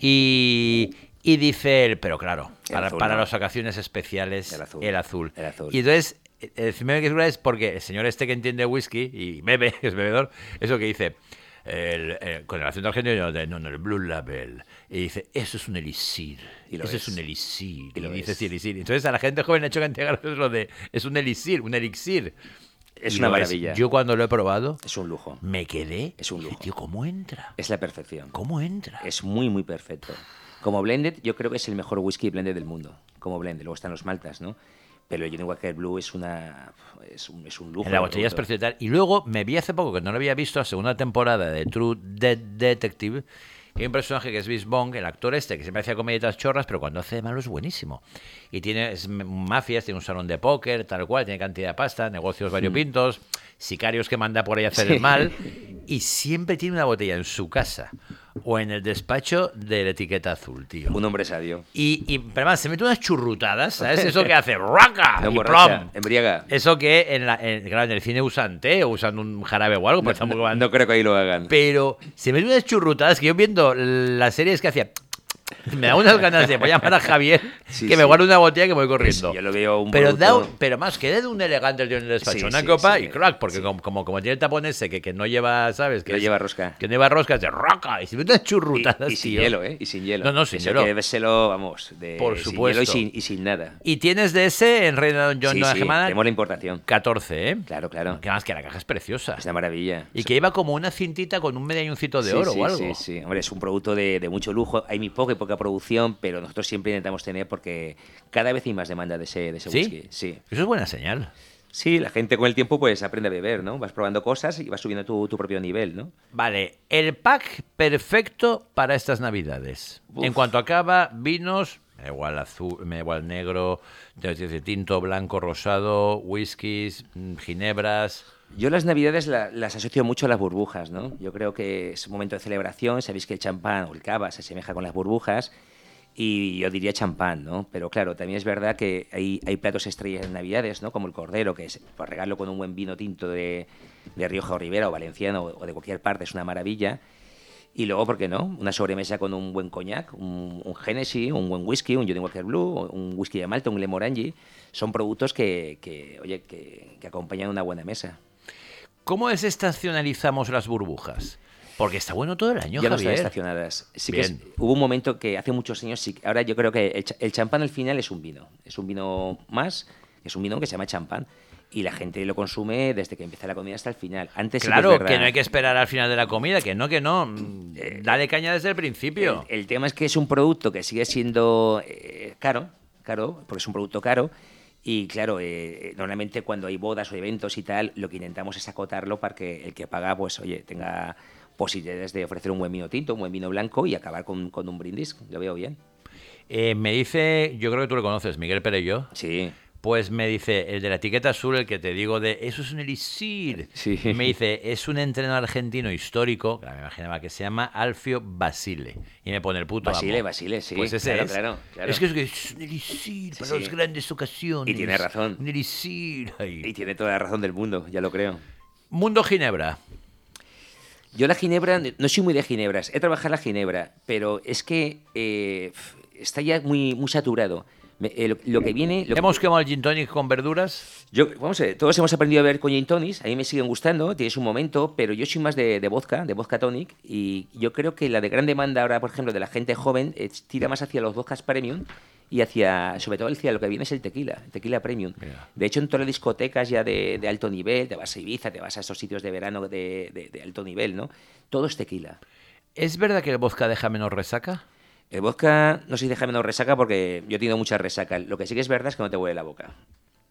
[SPEAKER 1] Y, y dice él, pero claro,
[SPEAKER 2] El
[SPEAKER 1] para,
[SPEAKER 2] azul,
[SPEAKER 1] para
[SPEAKER 2] ¿no?
[SPEAKER 1] las ocasiones especiales,
[SPEAKER 2] El azul.
[SPEAKER 1] el azul.
[SPEAKER 2] El azul.
[SPEAKER 1] Y entonces, el primero que dura es porque el señor este que entiende whisky y bebe, es bebedor, eso que dice, el, el- con el acento argentino, de, no, no, el Blue Label. Y dice, eso es un elixir.
[SPEAKER 2] Y lo
[SPEAKER 1] Eso
[SPEAKER 2] es.
[SPEAKER 1] es un elixir.
[SPEAKER 2] Y
[SPEAKER 1] Y,
[SPEAKER 2] lo
[SPEAKER 1] dice,
[SPEAKER 2] es.
[SPEAKER 1] sí, elixir. Entonces a la gente joven le ha hecho cantidad de lo de, es un elixir, un elixir.
[SPEAKER 2] Es
[SPEAKER 1] Y
[SPEAKER 2] una
[SPEAKER 1] lo
[SPEAKER 2] maravilla.
[SPEAKER 1] Yo cuando lo he probado,
[SPEAKER 2] Es un lujo.
[SPEAKER 1] me quedé.
[SPEAKER 2] Es un
[SPEAKER 1] dije,
[SPEAKER 2] lujo.
[SPEAKER 1] tío, ¿cómo entra?
[SPEAKER 2] Es la perfección.
[SPEAKER 1] ¿Cómo entra?
[SPEAKER 2] Es muy, muy perfecto. Como blended, yo creo que es el mejor whisky blended del mundo. Como blended. Luego están los maltas, ¿no? Pero el Johnny Walker Blue es una es un, es un lujo.
[SPEAKER 1] En la botella es
[SPEAKER 2] absoluto.
[SPEAKER 1] preciosa. Y luego me vi hace poco, que no lo había visto, la segunda temporada de True Dead Detective, que hay un personaje que es Vince Vaughn, el actor este, que siempre hacía comedias chorras, pero cuando hace de malo es buenísimo. Y tiene es m- mafias, tiene un salón de póker, tal cual, tiene cantidad de pasta, negocios variopintos, sicarios que manda por ahí a hacer
[SPEAKER 2] Sí.
[SPEAKER 1] el mal, y siempre tiene una botella en su casa o en el despacho de la etiqueta azul, tío.
[SPEAKER 2] Un hombre sabio.
[SPEAKER 1] Y, y pero además se mete unas churrutadas, ¿sabes? Eso que hace ¡raca!
[SPEAKER 2] No
[SPEAKER 1] Y
[SPEAKER 2] emborracha,
[SPEAKER 1] ¡plom!
[SPEAKER 2] embriaga.
[SPEAKER 1] Eso que en, la, en, claro, en el cine usan té o usan un jarabe o algo, pues
[SPEAKER 2] No,
[SPEAKER 1] tampoco van.
[SPEAKER 2] no creo que ahí lo hagan.
[SPEAKER 1] Pero se me ven unas churrutadas que yo viendo las series que hacía. Me da unas ganas de voy a llamar a Javier
[SPEAKER 2] Sí,
[SPEAKER 1] que me
[SPEAKER 2] sí.
[SPEAKER 1] guarde una botella que me voy corriendo.
[SPEAKER 2] Es- yo lo veo un
[SPEAKER 1] pero, da,
[SPEAKER 2] producto-
[SPEAKER 1] pero más, que de un elegante el tío en el despacho.
[SPEAKER 2] Sí,
[SPEAKER 1] una
[SPEAKER 2] sí,
[SPEAKER 1] copa
[SPEAKER 2] sí,
[SPEAKER 1] y crack, porque
[SPEAKER 2] sí.
[SPEAKER 1] como, como, como tiene el tapón ese que, que no lleva, ¿sabes?
[SPEAKER 2] Que no
[SPEAKER 1] es-
[SPEAKER 2] lleva rosca.
[SPEAKER 1] Que no lleva rosca, es de roca. Y se me ven unas
[SPEAKER 2] Y,
[SPEAKER 1] churrutadas,
[SPEAKER 2] y sin
[SPEAKER 1] tío.
[SPEAKER 2] hielo, ¿eh? Y sin hielo.
[SPEAKER 1] No, no, sin
[SPEAKER 2] Eso
[SPEAKER 1] hielo.
[SPEAKER 2] hay que bebérselo, vamos, de,
[SPEAKER 1] Por
[SPEAKER 2] sin
[SPEAKER 1] supuesto.
[SPEAKER 2] hielo y sin, y sin nada.
[SPEAKER 1] Y tienes de ese en Reina Don John
[SPEAKER 2] Sí,
[SPEAKER 1] Nueva
[SPEAKER 2] sí,
[SPEAKER 1] Gemana
[SPEAKER 2] tenemos la importación.
[SPEAKER 1] catorce, ¿eh?
[SPEAKER 2] Claro, claro.
[SPEAKER 1] Que más que la caja es preciosa.
[SPEAKER 2] Es una maravilla.
[SPEAKER 1] Y que lleva como una cintita con un medalloncito de
[SPEAKER 2] Sí,
[SPEAKER 1] oro
[SPEAKER 2] sí,
[SPEAKER 1] o algo.
[SPEAKER 2] Sí, sí. Hombre, es un producto de, de mucho lujo. Hay muy poca y poca producción, pero nosotros siempre intentamos tener porque cada vez hay más demanda de ese, de ese
[SPEAKER 1] ¿Sí?
[SPEAKER 2] whisky. Sí.
[SPEAKER 1] Eso es buena señal.
[SPEAKER 2] Sí, la gente con el tiempo pues aprende a beber, ¿no? Vas probando cosas y vas subiendo tu, tu propio nivel, ¿no?
[SPEAKER 1] Vale, el pack perfecto para estas navidades.
[SPEAKER 2] Uf.
[SPEAKER 1] En cuanto acaba, vinos, me da igual azul, me da igual negro, te dice tinto, blanco, rosado, whiskies, mm, ginebras.
[SPEAKER 2] Yo las navidades la- las asocio mucho a las burbujas, ¿no? Yo creo que es un momento de celebración, sabéis que el champán o el cava se asemeja con las burbujas y yo diría champán, ¿no? Pero claro, también es verdad que hay, hay platos estrellas en navidades, ¿no? Como el cordero, que es, pues regarlo con un buen vino tinto de, de Rioja o Ribera o Valenciano o de cualquier parte es una maravilla. Y luego, ¿por qué no? Una sobremesa con un buen coñac, un, un Genesis, un buen whisky, un Johnny Walker Blue, un whisky de Malta, un Glenmorangie. Son productos que, que oye, que, que acompañan una buena mesa.
[SPEAKER 1] ¿Cómo desestacionalizamos las burbujas? Porque está bueno todo el año,
[SPEAKER 2] Ya no están
[SPEAKER 1] Javier.
[SPEAKER 2] estacionadas. Sí que es-
[SPEAKER 1] Bien.
[SPEAKER 2] hubo un momento que hace muchos años, sí, ahora yo creo que el, cha- el champán al final es un vino. Es un vino más, es un vino que se llama champán. Y la gente lo consume desde que empieza la comida hasta el final. Antes sí que es
[SPEAKER 1] Claro,
[SPEAKER 2] verdad.
[SPEAKER 1] que no hay que esperar al final de la comida, que no, que no. mm, Dale caña desde el principio.
[SPEAKER 2] El, el tema es que es un producto que sigue siendo eh, caro, caro, porque es un producto caro. Y claro, eh, normalmente cuando hay bodas o eventos y tal, lo que intentamos es acotarlo para que el que paga, pues oye, tenga posibilidades de ofrecer un buen vino tinto, un buen vino blanco y acabar con, con un brindis. Lo veo bien.
[SPEAKER 1] Eh, me dice, yo creo que tú lo conoces, Miguel Perello.
[SPEAKER 2] Sí.
[SPEAKER 1] Pues me dice, el de la etiqueta azul, el que te digo de, eso es un elixir.
[SPEAKER 2] Sí.
[SPEAKER 1] Me dice, es un entrenador argentino histórico, que me imaginaba que se llama Alfio Basile. Y me pone el puto
[SPEAKER 2] Basile,
[SPEAKER 1] amo.
[SPEAKER 2] Basile, sí,
[SPEAKER 1] Pues ese
[SPEAKER 2] claro,
[SPEAKER 1] es.
[SPEAKER 2] claro, claro.
[SPEAKER 1] Es que es, que es un elixir
[SPEAKER 2] Sí,
[SPEAKER 1] para
[SPEAKER 2] sí.
[SPEAKER 1] las grandes ocasiones.
[SPEAKER 2] Y tiene razón.
[SPEAKER 1] Un elixir. Ay.
[SPEAKER 2] Y tiene toda la razón del mundo, ya lo creo.
[SPEAKER 1] Mundo Ginebra.
[SPEAKER 2] Yo la ginebra, no soy muy de ginebras, he trabajado la ginebra, pero es que eh, está ya muy, muy saturado. Me- eh, lo, lo que viene... Lo que-
[SPEAKER 1] Hemos quemado el gin tonic con verduras.
[SPEAKER 2] Yo, vamos a ver, todos hemos aprendido a ver con gin tonics, a mí me siguen gustando, tienes un momento, pero yo soy más de, de vodka, de vodka tonic, y yo creo que la de gran demanda ahora, por ejemplo, de la gente joven, eh, tira más hacia los vodkas premium y hacia, sobre todo hacia lo que viene es el tequila, el tequila premium.
[SPEAKER 1] Mira.
[SPEAKER 2] De hecho, en todas las discotecas ya de, de alto nivel, te vas a Ibiza, te vas a esos sitios de verano de, de- de alto nivel, ¿no? Todo es tequila.
[SPEAKER 1] ¿Es verdad que el vodka deja menos resaca?
[SPEAKER 2] El vodka, no sé si deja menos resaca porque yo he tenido mucha resaca. Lo que sí que es verdad es que no te huele la boca.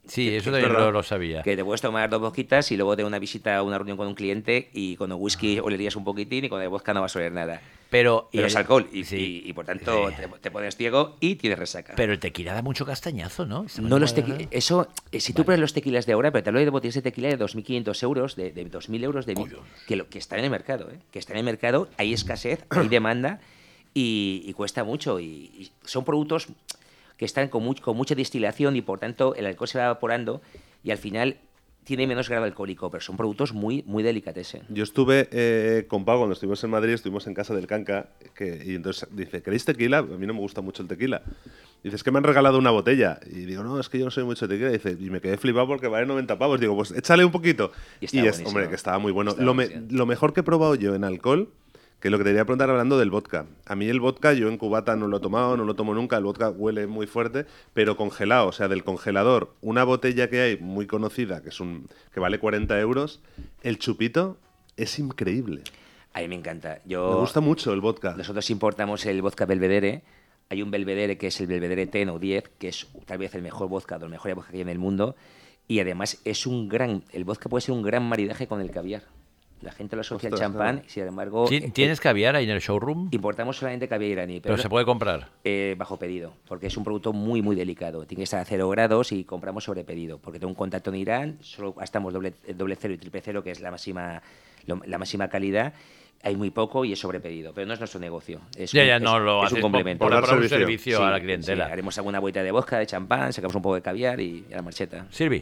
[SPEAKER 1] Sí,
[SPEAKER 2] que,
[SPEAKER 1] eso
[SPEAKER 2] que,
[SPEAKER 1] también lo, lo sabía.
[SPEAKER 2] Que te puedes tomar dos boquitas y luego de una visita a una reunión con un cliente y con el whisky olerías un poquitín y con el vodka no vas a oler nada.
[SPEAKER 1] Pero,
[SPEAKER 2] Pero
[SPEAKER 1] el,
[SPEAKER 2] es alcohol y,
[SPEAKER 1] sí,
[SPEAKER 2] y, y por tanto
[SPEAKER 1] sí.
[SPEAKER 2] te, te pones ciego y tienes resaca.
[SPEAKER 1] Pero el tequila da mucho castañazo, ¿no?
[SPEAKER 2] No los tequi- eso, eh, si tú
[SPEAKER 1] Vale.
[SPEAKER 2] pruebas los tequilas de ahora, pero te hablo de botellas de tequila de dos mil quinientos euros, de, de dos mil euros, de vi- que, lo, que están en el mercado, ¿eh? Que están en el mercado, hay escasez, hay demanda y, y cuesta mucho. Y, y son productos que están con, mu- con mucha destilación y por tanto el alcohol se va evaporando y al final tiene menos grado alcohólico, pero son productos muy, muy delicatessen.
[SPEAKER 3] Yo estuve eh, con Pau cuando estuvimos en Madrid, estuvimos en casa del Canca, que, y entonces dice, ¿queréis tequila? A mí no me gusta mucho el tequila. Dice, es que me han regalado una botella. Y digo, no, es que yo no soy mucho de tequila. Y, dice, y me quedé flipado porque vale noventa pavos. Digo, pues échale un poquito.
[SPEAKER 2] Y está
[SPEAKER 3] y es,
[SPEAKER 2] buenísimo.
[SPEAKER 3] hombre, que estaba muy bueno.
[SPEAKER 2] Está
[SPEAKER 3] Lo, me-
[SPEAKER 2] buenísimo.
[SPEAKER 3] lo mejor que he probado yo en alcohol, que lo que te quería preguntar hablando del vodka. A mí el vodka, yo en cubata no lo he tomado, no lo tomo nunca. El vodka huele muy fuerte, pero congelado, o sea, del congelador. Una botella que hay muy conocida, que es un que vale cuarenta euros, el chupito es increíble.
[SPEAKER 2] A mí me encanta. Yo,
[SPEAKER 3] Me gusta mucho el vodka.
[SPEAKER 2] Nosotros importamos el vodka Belvedere. Hay un Belvedere que es el Belvedere diez o diez, que es tal vez el mejor vodka, o el mejor vodka que hay en el mundo. Y además es un gran... El vodka puede ser un gran maridaje con el caviar. La gente lo asocia al
[SPEAKER 3] Ostras,
[SPEAKER 2] champán,
[SPEAKER 3] claro.
[SPEAKER 2] sin embargo... eh,
[SPEAKER 1] ¿Tienes caviar ahí en el showroom?
[SPEAKER 2] Importamos solamente caviar iraní,
[SPEAKER 1] Pero
[SPEAKER 2] pero,
[SPEAKER 1] se puede comprar.
[SPEAKER 2] eh, bajo pedido, porque es un producto muy, muy delicado. Tiene que estar a cero grados y compramos sobre pedido, porque tengo un contacto en Irán, solo gastamos doble, doble cero y triple cero, que es la máxima, lo- la máxima calidad. Hay muy poco y es sobre pedido, pero no es nuestro negocio. Es
[SPEAKER 1] Ya,
[SPEAKER 2] un,
[SPEAKER 1] ya,
[SPEAKER 2] es-
[SPEAKER 1] no lo
[SPEAKER 2] es
[SPEAKER 1] haces
[SPEAKER 2] un
[SPEAKER 1] por-
[SPEAKER 2] complemento.
[SPEAKER 1] por,
[SPEAKER 3] dar
[SPEAKER 1] por un
[SPEAKER 3] servicio.
[SPEAKER 1] servicio
[SPEAKER 2] Sí,
[SPEAKER 1] a la
[SPEAKER 2] sí,
[SPEAKER 1] clientela.
[SPEAKER 2] haremos alguna bolita de vodka, de champán, sacamos un poco de caviar y, y a la marcheta.
[SPEAKER 1] Silvi,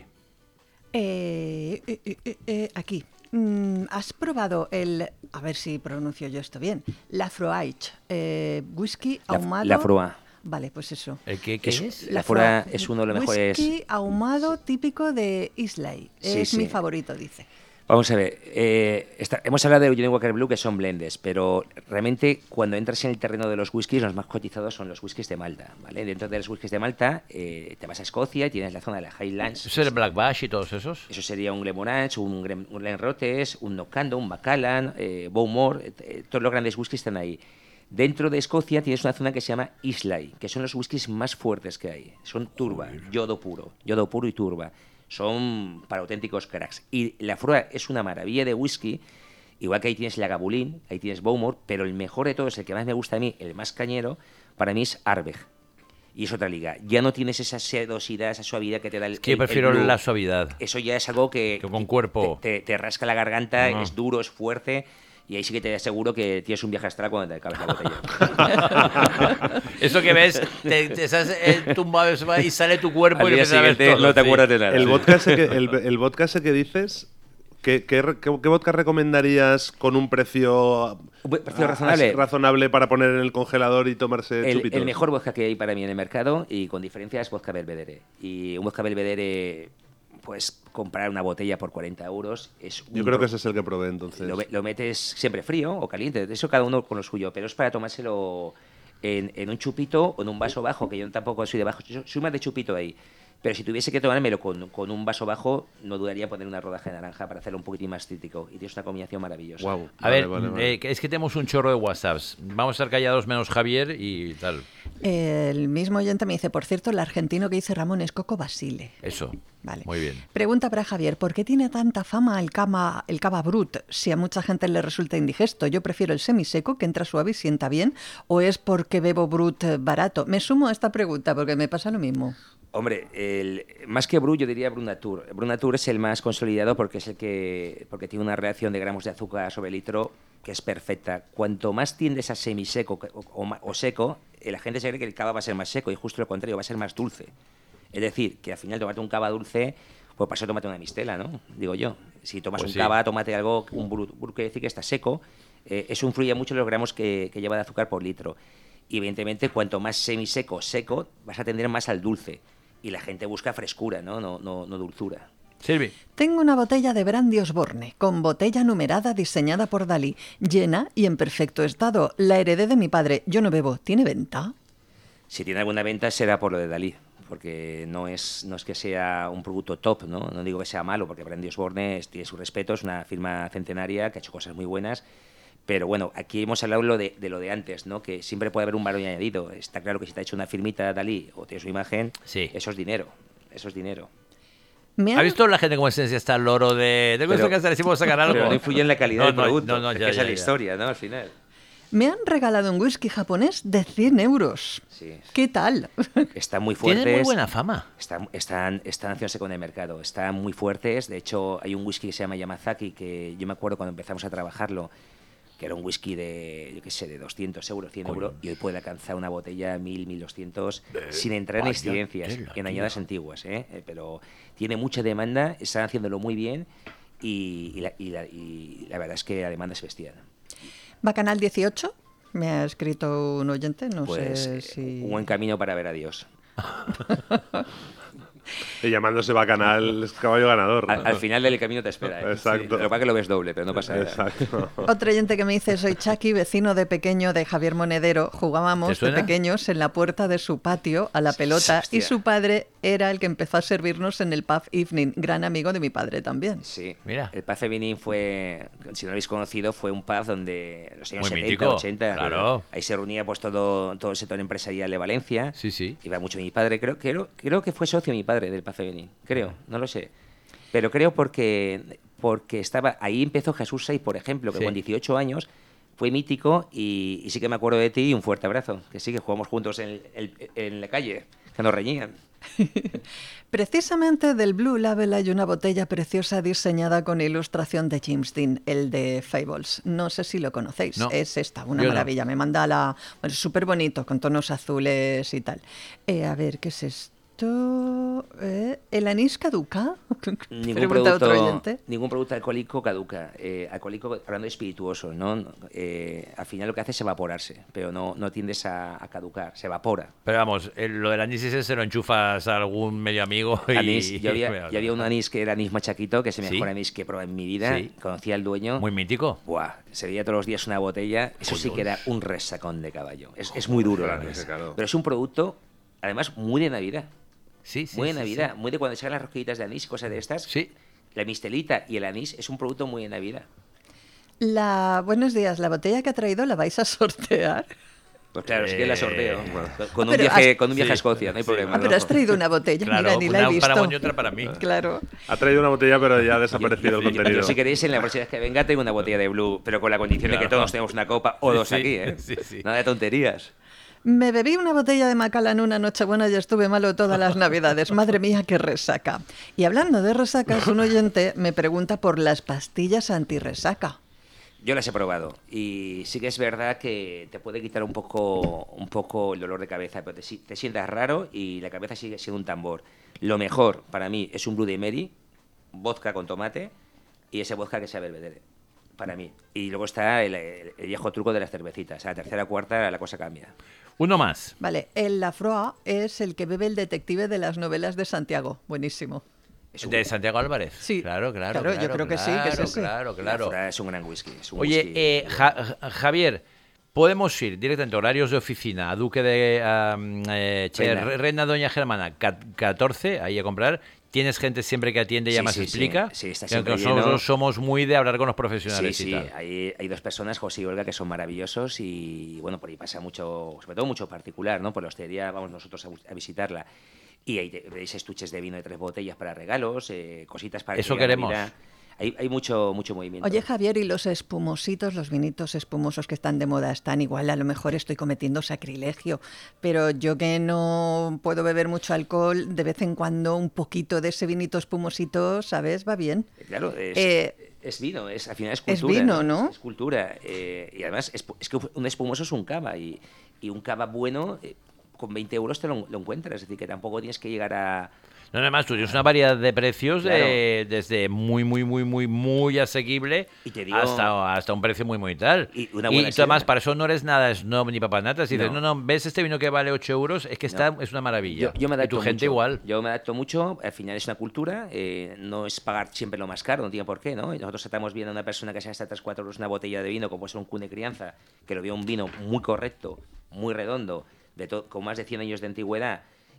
[SPEAKER 4] Eh, eh, eh, eh, eh, aquí. Mm, ¿Has probado el, a ver si pronuncio yo esto bien, Lafroig, eh, whisky
[SPEAKER 2] La-
[SPEAKER 4] ahumado?
[SPEAKER 2] Lafroig.
[SPEAKER 4] Vale, pues eso.
[SPEAKER 1] ¿el qué, qué
[SPEAKER 2] Es-
[SPEAKER 1] es?
[SPEAKER 2] La Froid es uno de los mejores-
[SPEAKER 4] Whisky ahumado típico de Islay.
[SPEAKER 2] Sí,
[SPEAKER 4] Es
[SPEAKER 2] sí.
[SPEAKER 4] mi favorito, dice.
[SPEAKER 2] Vamos a ver, eh, está- hemos hablado de Johnny Walker Blue, que son blends, pero realmente cuando entras en el terreno de los whiskies, los más cotizados son los whiskies de Malta, ¿vale? Dentro de los whiskies de Malta, eh, te vas a Escocia y tienes la zona de la Highlands.
[SPEAKER 1] ¿Eso es el Black Bash y todos esos?
[SPEAKER 2] Eso sería un Glenmorangie, un, Glen- un Glenrothes, un Knockandown, un Macallan, eh, Bowmore, eh, eh, todos los grandes whiskies están ahí. Dentro de Escocia tienes una zona que se llama Islay, que son los whiskies más fuertes que hay. Son turba, yodo puro, yodo puro y turba. Son para auténticos cracks. Y la Froid es una maravilla de whisky, igual que ahí tienes la Gabulín, ahí tienes Bowmore, pero el mejor de todos, el que más me gusta a mí, el más cañero, para mí es Ardbeg. Y es otra liga. Ya no tienes esa sedosidad, esa suavidad que te da el.
[SPEAKER 1] Es que yo
[SPEAKER 2] el- el
[SPEAKER 1] prefiero
[SPEAKER 2] Blue.
[SPEAKER 1] la suavidad.
[SPEAKER 2] Eso ya es algo que,
[SPEAKER 1] Que con cuerpo.
[SPEAKER 2] te, te- te rasca la garganta,
[SPEAKER 1] Ajá.
[SPEAKER 2] es duro, es fuerte, y ahí sí que te aseguro que tienes un viaje astral cuando te acabes la botella.
[SPEAKER 1] Eso que ves, te, te estás eh, tumbado y sale tu cuerpo
[SPEAKER 2] Al
[SPEAKER 1] y lo
[SPEAKER 2] día
[SPEAKER 1] empiezas a ver
[SPEAKER 2] siguiente
[SPEAKER 1] todo,
[SPEAKER 2] no te
[SPEAKER 1] sí.
[SPEAKER 2] acuerdas de nada.
[SPEAKER 3] El
[SPEAKER 2] Sí.
[SPEAKER 3] vodka ese que, el, el vodka ese que dices, ¿qué, qué, re- qué- qué vodka recomendarías con un precio,
[SPEAKER 2] Un precio
[SPEAKER 3] ah,
[SPEAKER 2] razonable.
[SPEAKER 3] así razonable para poner en el congelador y tomarse
[SPEAKER 2] El,
[SPEAKER 3] chupitos?
[SPEAKER 2] el mejor vodka que hay para mí en el mercado, y con diferencia, es vodka Belvedere. Y un vodka Belvedere, pues comprar una botella por cuarenta euros es un
[SPEAKER 3] Yo creo que
[SPEAKER 2] pro-
[SPEAKER 3] ese es el que probé entonces.
[SPEAKER 2] Lo, ve- lo metes siempre frío o caliente, eso cada uno con lo suyo, pero es para tomárselo en, en un chupito o en un vaso bajo, que yo tampoco soy de bajo, yo soy más de chupito ahí. Pero si tuviese que tomármelo con, con un vaso bajo, no dudaría en poner una rodaja de naranja para hacerlo un poquitín más cítrico. Y tienes una combinación maravillosa.
[SPEAKER 3] Guau,
[SPEAKER 1] A
[SPEAKER 3] vale,
[SPEAKER 1] ver,
[SPEAKER 3] vale, vale.
[SPEAKER 1] eh, es que tenemos un chorro de WhatsApps. Vamos a estar callados menos Javier y tal.
[SPEAKER 4] El mismo oyente me dice, por cierto, el argentino que dice Ramón es Coco Basile.
[SPEAKER 1] Eso.
[SPEAKER 4] Vale.
[SPEAKER 1] Muy bien.
[SPEAKER 4] Pregunta para Javier, ¿por qué tiene tanta fama el cava, el cava brut? Si a mucha gente le resulta indigesto, yo prefiero el semiseco, que entra suave y sienta bien, ¿o es porque bebo brut eh, barato? Me sumo a esta pregunta porque me pasa lo mismo.
[SPEAKER 2] Hombre, el, más que Brut, yo diría Brut Natur. Brut Natur es el más consolidado porque es el que porque tiene una reacción de gramos de azúcar sobre litro que es perfecta. Cuanto más tiendes a semiseco que- o, o ma- o seco, eh, la gente se cree que el cava va a ser más seco y justo lo contrario, va a ser más dulce. Es decir, que al final tomarte un cava dulce, pues para eso tómate una mistela, ¿no? Digo yo. Si tomas
[SPEAKER 1] Pues
[SPEAKER 2] un
[SPEAKER 1] sí.
[SPEAKER 2] cava, tómate algo, un Brut. Brut quiere decir que está seco. Eh, eso influye mucho en los gramos que, que lleva de azúcar por litro. Y evidentemente, cuanto más semiseco, seco, vas a tender más al dulce. Y la gente busca frescura, ¿no? No, no, no dulzura.
[SPEAKER 1] Silvi.
[SPEAKER 4] Tengo una botella de Brandy Osborne, con botella numerada diseñada por Dalí, llena y en perfecto estado. La heredé de mi padre. Yo no bebo. ¿Tiene venta?
[SPEAKER 2] Si tiene alguna venta será por lo de Dalí, porque no es, no es que sea un producto top, ¿no? No digo que sea malo, porque Brandy Osborne es- tiene su respeto, es una firma centenaria que ha hecho cosas muy buenas. Pero bueno, aquí hemos hablado lo de, de lo de antes, ¿no? Que siempre puede haber un valor añadido. Está claro que si te ha hecho una firmita Dalí o tiene su imagen,
[SPEAKER 1] Sí.
[SPEAKER 2] eso es dinero. Eso es dinero.
[SPEAKER 4] Me
[SPEAKER 1] ¿Ha
[SPEAKER 4] han-
[SPEAKER 1] visto la gente cómo se está el loro de... ¿Te gusta
[SPEAKER 2] Pero-
[SPEAKER 1] que decimos sacar algo?
[SPEAKER 2] Pero no influye en la calidad
[SPEAKER 1] No,
[SPEAKER 2] del
[SPEAKER 1] no,
[SPEAKER 2] producto.
[SPEAKER 1] no, no,
[SPEAKER 2] es
[SPEAKER 1] ya,
[SPEAKER 2] que esa
[SPEAKER 1] ya,
[SPEAKER 2] es la
[SPEAKER 1] ya.
[SPEAKER 2] historia, ¿no? Al final.
[SPEAKER 4] Me han regalado un whisky japonés de cien euros.
[SPEAKER 2] Sí.
[SPEAKER 4] ¿Qué tal?
[SPEAKER 2] Están muy fuertes.
[SPEAKER 1] Tienen muy buena fama.
[SPEAKER 2] Están, están, están haciéndose con el mercado, están muy fuertes. De hecho, hay un whisky que se llama Yamazaki, que yo me acuerdo cuando empezamos a trabajarlo, que era un whisky de, yo qué sé, de doscientos euros, cien euros, y hoy puede alcanzar una botella mil, mil doscientos, sin entrar en
[SPEAKER 1] vaya
[SPEAKER 2] incidencias,
[SPEAKER 1] tela,
[SPEAKER 2] en
[SPEAKER 1] tío.
[SPEAKER 2] añadas antiguas, ¿eh? Eh, Pero tiene mucha demanda, están haciéndolo muy bien, y, y la, y la- y la verdad es que la demanda es bestial.
[SPEAKER 4] Bacanal dieciocho, me ha escrito un oyente, no
[SPEAKER 2] Pues
[SPEAKER 4] sé
[SPEAKER 2] eh,
[SPEAKER 4] si...
[SPEAKER 2] un buen camino para ver a Dios.
[SPEAKER 3] Y llamándose Bacanal es caballo ganador.
[SPEAKER 2] Al, al final del camino te espera, ¿eh?
[SPEAKER 3] Exacto.
[SPEAKER 2] Lo que pasa es que lo ves doble, pero no pasa nada.
[SPEAKER 3] Exacto.
[SPEAKER 4] Otro oyente que me dice, soy Chucky, vecino de pequeño de Javier Monedero.
[SPEAKER 1] ¿Te
[SPEAKER 4] Jugábamos de
[SPEAKER 1] suena?
[SPEAKER 4] pequeños en la puerta de su patio a la pelota y
[SPEAKER 2] Hostia.
[SPEAKER 4] su padre era el que empezó a servirnos en el pub evening. Gran amigo de mi padre también.
[SPEAKER 2] Sí,
[SPEAKER 1] Mira.
[SPEAKER 2] el Pub Evening fue, si no lo habéis conocido, fue un pub donde en los años
[SPEAKER 1] Muy
[SPEAKER 2] setenta,
[SPEAKER 1] mítico,
[SPEAKER 2] ochenta,
[SPEAKER 1] claro.
[SPEAKER 2] ahí se reunía pues todo, todo el sector empresarial de Valencia.
[SPEAKER 1] Sí, sí.
[SPEAKER 2] Iba mucho mi padre, creo, creo, creo que fue socio mi padre del Pub Evening, creo, no lo sé. Pero creo porque, porque estaba, ahí empezó Jesús Sey, por ejemplo, que
[SPEAKER 1] Sí.
[SPEAKER 2] con dieciocho años fue mítico y, y sí que me acuerdo de ti y un fuerte abrazo, que sí, que jugamos juntos en, el- en la calle, que nos reñían.
[SPEAKER 4] Precisamente del Blue Label hay una botella preciosa diseñada con ilustración de James Dean, el de Fables. No sé si lo conocéis.
[SPEAKER 1] No,
[SPEAKER 4] Es esta, una
[SPEAKER 1] yo no.
[SPEAKER 4] maravilla. Me manda la... Bueno, es súper bonito, con tonos azules y tal. Eh, a ver, ¿qué es esto? Eh, ¿El anís caduca?
[SPEAKER 2] Ningún
[SPEAKER 4] Pregunta otro
[SPEAKER 2] producto,
[SPEAKER 4] oyente.
[SPEAKER 2] ningún producto alcohólico caduca. Eh, alcohólico, hablando de espirituoso, ¿no? Eh, al final lo que hace es evaporarse, pero no, no tiendes a, a caducar, se evapora.
[SPEAKER 1] Pero vamos, el- lo del anís ese se lo enchufas a algún medio amigo y...
[SPEAKER 2] Anís, yo, había, yo había un anís que era anís machaquito, que es el
[SPEAKER 1] ¿Sí?
[SPEAKER 2] mejor anís que he probado en mi vida.
[SPEAKER 1] Sí.
[SPEAKER 2] Conocía al dueño.
[SPEAKER 1] Muy mítico.
[SPEAKER 2] Buah, se veía todos los días una botella. Eso sí que era un resacón de caballo. Es, es muy duro el
[SPEAKER 3] Claro,
[SPEAKER 2] anís.
[SPEAKER 3] claro.
[SPEAKER 2] Pero es un producto, además, muy de Navidad.
[SPEAKER 1] Sí, sí.
[SPEAKER 2] muy de
[SPEAKER 1] sí,
[SPEAKER 2] Navidad.
[SPEAKER 1] sí.
[SPEAKER 2] Muy de cuando salen las rosquillitas de anís y cosas de estas.
[SPEAKER 1] Sí.
[SPEAKER 2] La mistelita y el anís es un producto muy de Navidad.
[SPEAKER 4] La... Buenos días, la botella que ha traído la vais a sortear.
[SPEAKER 2] Pues claro, es que la sorteo.
[SPEAKER 1] Eh,
[SPEAKER 2] Con- Con un
[SPEAKER 4] pero
[SPEAKER 2] viaje,
[SPEAKER 4] has-
[SPEAKER 2] con un viaje
[SPEAKER 1] sí,
[SPEAKER 2] a Escocia, no hay
[SPEAKER 1] sí,
[SPEAKER 2] problema.
[SPEAKER 4] Ah, pero has traído una botella,
[SPEAKER 1] Claro,
[SPEAKER 4] mira, ni la he
[SPEAKER 1] una
[SPEAKER 4] visto.
[SPEAKER 1] para Moño y otra para mí.
[SPEAKER 4] Claro.
[SPEAKER 3] Ha traído una botella, pero ya ha desaparecido el
[SPEAKER 2] Yo,
[SPEAKER 3] contenido.
[SPEAKER 2] si queréis, en la próxima vez que venga, tengo una botella de Blue, pero con la condición de que
[SPEAKER 1] Claro.
[SPEAKER 2] todos tenemos una copa o
[SPEAKER 1] Sí,
[SPEAKER 2] dos
[SPEAKER 1] sí,
[SPEAKER 2] aquí, ¿eh?
[SPEAKER 1] sí, sí.
[SPEAKER 2] Nada de tonterías.
[SPEAKER 4] Me bebí una botella de Macallan una Nochebuena y estuve malo todas las Navidades. Madre mía, qué resaca. Y hablando de resacas, un oyente me pregunta por las pastillas antirresaca.
[SPEAKER 2] Yo las he probado y sí que es verdad que te puede quitar un poco, un poco el dolor de cabeza, pero te, si- te sientas raro y la cabeza sigue siendo un tambor. Lo mejor para mí es un Bloody Mary, vodka con tomate y ese vodka que sea Belvedere, para mí. Y luego está el, el- el viejo truco de las cervecitas. A la tercera o cuarta la cosa cambia.
[SPEAKER 1] Uno más.
[SPEAKER 4] Vale, el Lafroa es el que bebe el detective de las novelas de Santiago. Buenísimo.
[SPEAKER 2] Es un-
[SPEAKER 1] De Santiago Álvarez.
[SPEAKER 4] Sí,
[SPEAKER 1] Claro, claro.
[SPEAKER 4] claro, yo creo que sí, que es
[SPEAKER 1] claro,
[SPEAKER 4] ese.
[SPEAKER 1] Claro,
[SPEAKER 2] La
[SPEAKER 1] claro.
[SPEAKER 2] Flora es un gran whisky. Es un
[SPEAKER 1] Oye,
[SPEAKER 2] whisky-
[SPEAKER 1] eh, Ja- Ja- Javier, podemos ir directamente a horarios de oficina a Duque de am, eh, che,
[SPEAKER 2] Reina.
[SPEAKER 1] Re- Reina Doña Germana, ca- catorce, ahí a comprar. Tienes gente siempre que atiende y
[SPEAKER 2] Sí,
[SPEAKER 1] además
[SPEAKER 2] sí, sí.
[SPEAKER 1] explica.
[SPEAKER 2] Sí, está
[SPEAKER 1] Que
[SPEAKER 2] siempre
[SPEAKER 1] nosotros
[SPEAKER 2] lleno.
[SPEAKER 1] somos muy de hablar con los
[SPEAKER 2] Sí,
[SPEAKER 1] profesionales
[SPEAKER 2] sí,
[SPEAKER 1] y tal.
[SPEAKER 2] hay, hay dos personas, José y Olga, que son maravillosos y bueno, por ahí pasa mucho, sobre todo mucho particular, ¿no? Por la hostelería vamos nosotros a, bu- a visitarla y ahí te- veis estuches de vino de tres botellas para regalos, eh, cositas para...
[SPEAKER 1] Eso
[SPEAKER 2] que llegue
[SPEAKER 1] queremos.
[SPEAKER 2] Navidad. Hay, hay mucho, mucho movimiento.
[SPEAKER 4] Oye, Javier, ¿y los espumositos, los vinitos espumosos que están de moda, están igual? A lo mejor estoy cometiendo sacrilegio, pero yo que no puedo beber mucho alcohol, de vez en cuando un poquito de ese vinito espumosito, ¿sabes? Va bien.
[SPEAKER 2] Eh, Claro, es,
[SPEAKER 4] Eh,
[SPEAKER 2] es vino, es, al final es
[SPEAKER 4] es
[SPEAKER 2] cultura.
[SPEAKER 4] vino, ¿no?
[SPEAKER 2] Es, es cultura. eh, y además, es, es que un espumoso es un cava y, y un cava bueno, eh, con veinte euros te lo, lo encuentras. Es decir, que tampoco tienes que llegar a...
[SPEAKER 1] No, además tú tienes una variedad de precios de-
[SPEAKER 2] Claro.
[SPEAKER 1] desde muy, muy, muy, muy, muy asequible
[SPEAKER 2] Y te digo-
[SPEAKER 1] hasta, hasta un precio muy, muy tal.
[SPEAKER 2] Y una buena
[SPEAKER 1] tú además
[SPEAKER 2] sidra.
[SPEAKER 1] para eso no eres nada snob ni papanatas. Y dices, no,
[SPEAKER 2] No.
[SPEAKER 1] no, ves este vino que vale ocho euros, es que está, es una maravilla.
[SPEAKER 2] Yo, yo me
[SPEAKER 1] y
[SPEAKER 2] adapto
[SPEAKER 1] tu gente
[SPEAKER 2] mucho.
[SPEAKER 1] igual.
[SPEAKER 2] Yo me adapto mucho, al final es una cultura, eh, no es pagar siempre lo más caro, no tiene por qué, ¿no? Y nosotros estamos viendo a una persona que se gasta tres cuatro euros una botella de vino, como puede ser un Cune Crianza, que lo vio un vino muy correcto, muy redondo, de to- con más de cien años de antigüedad,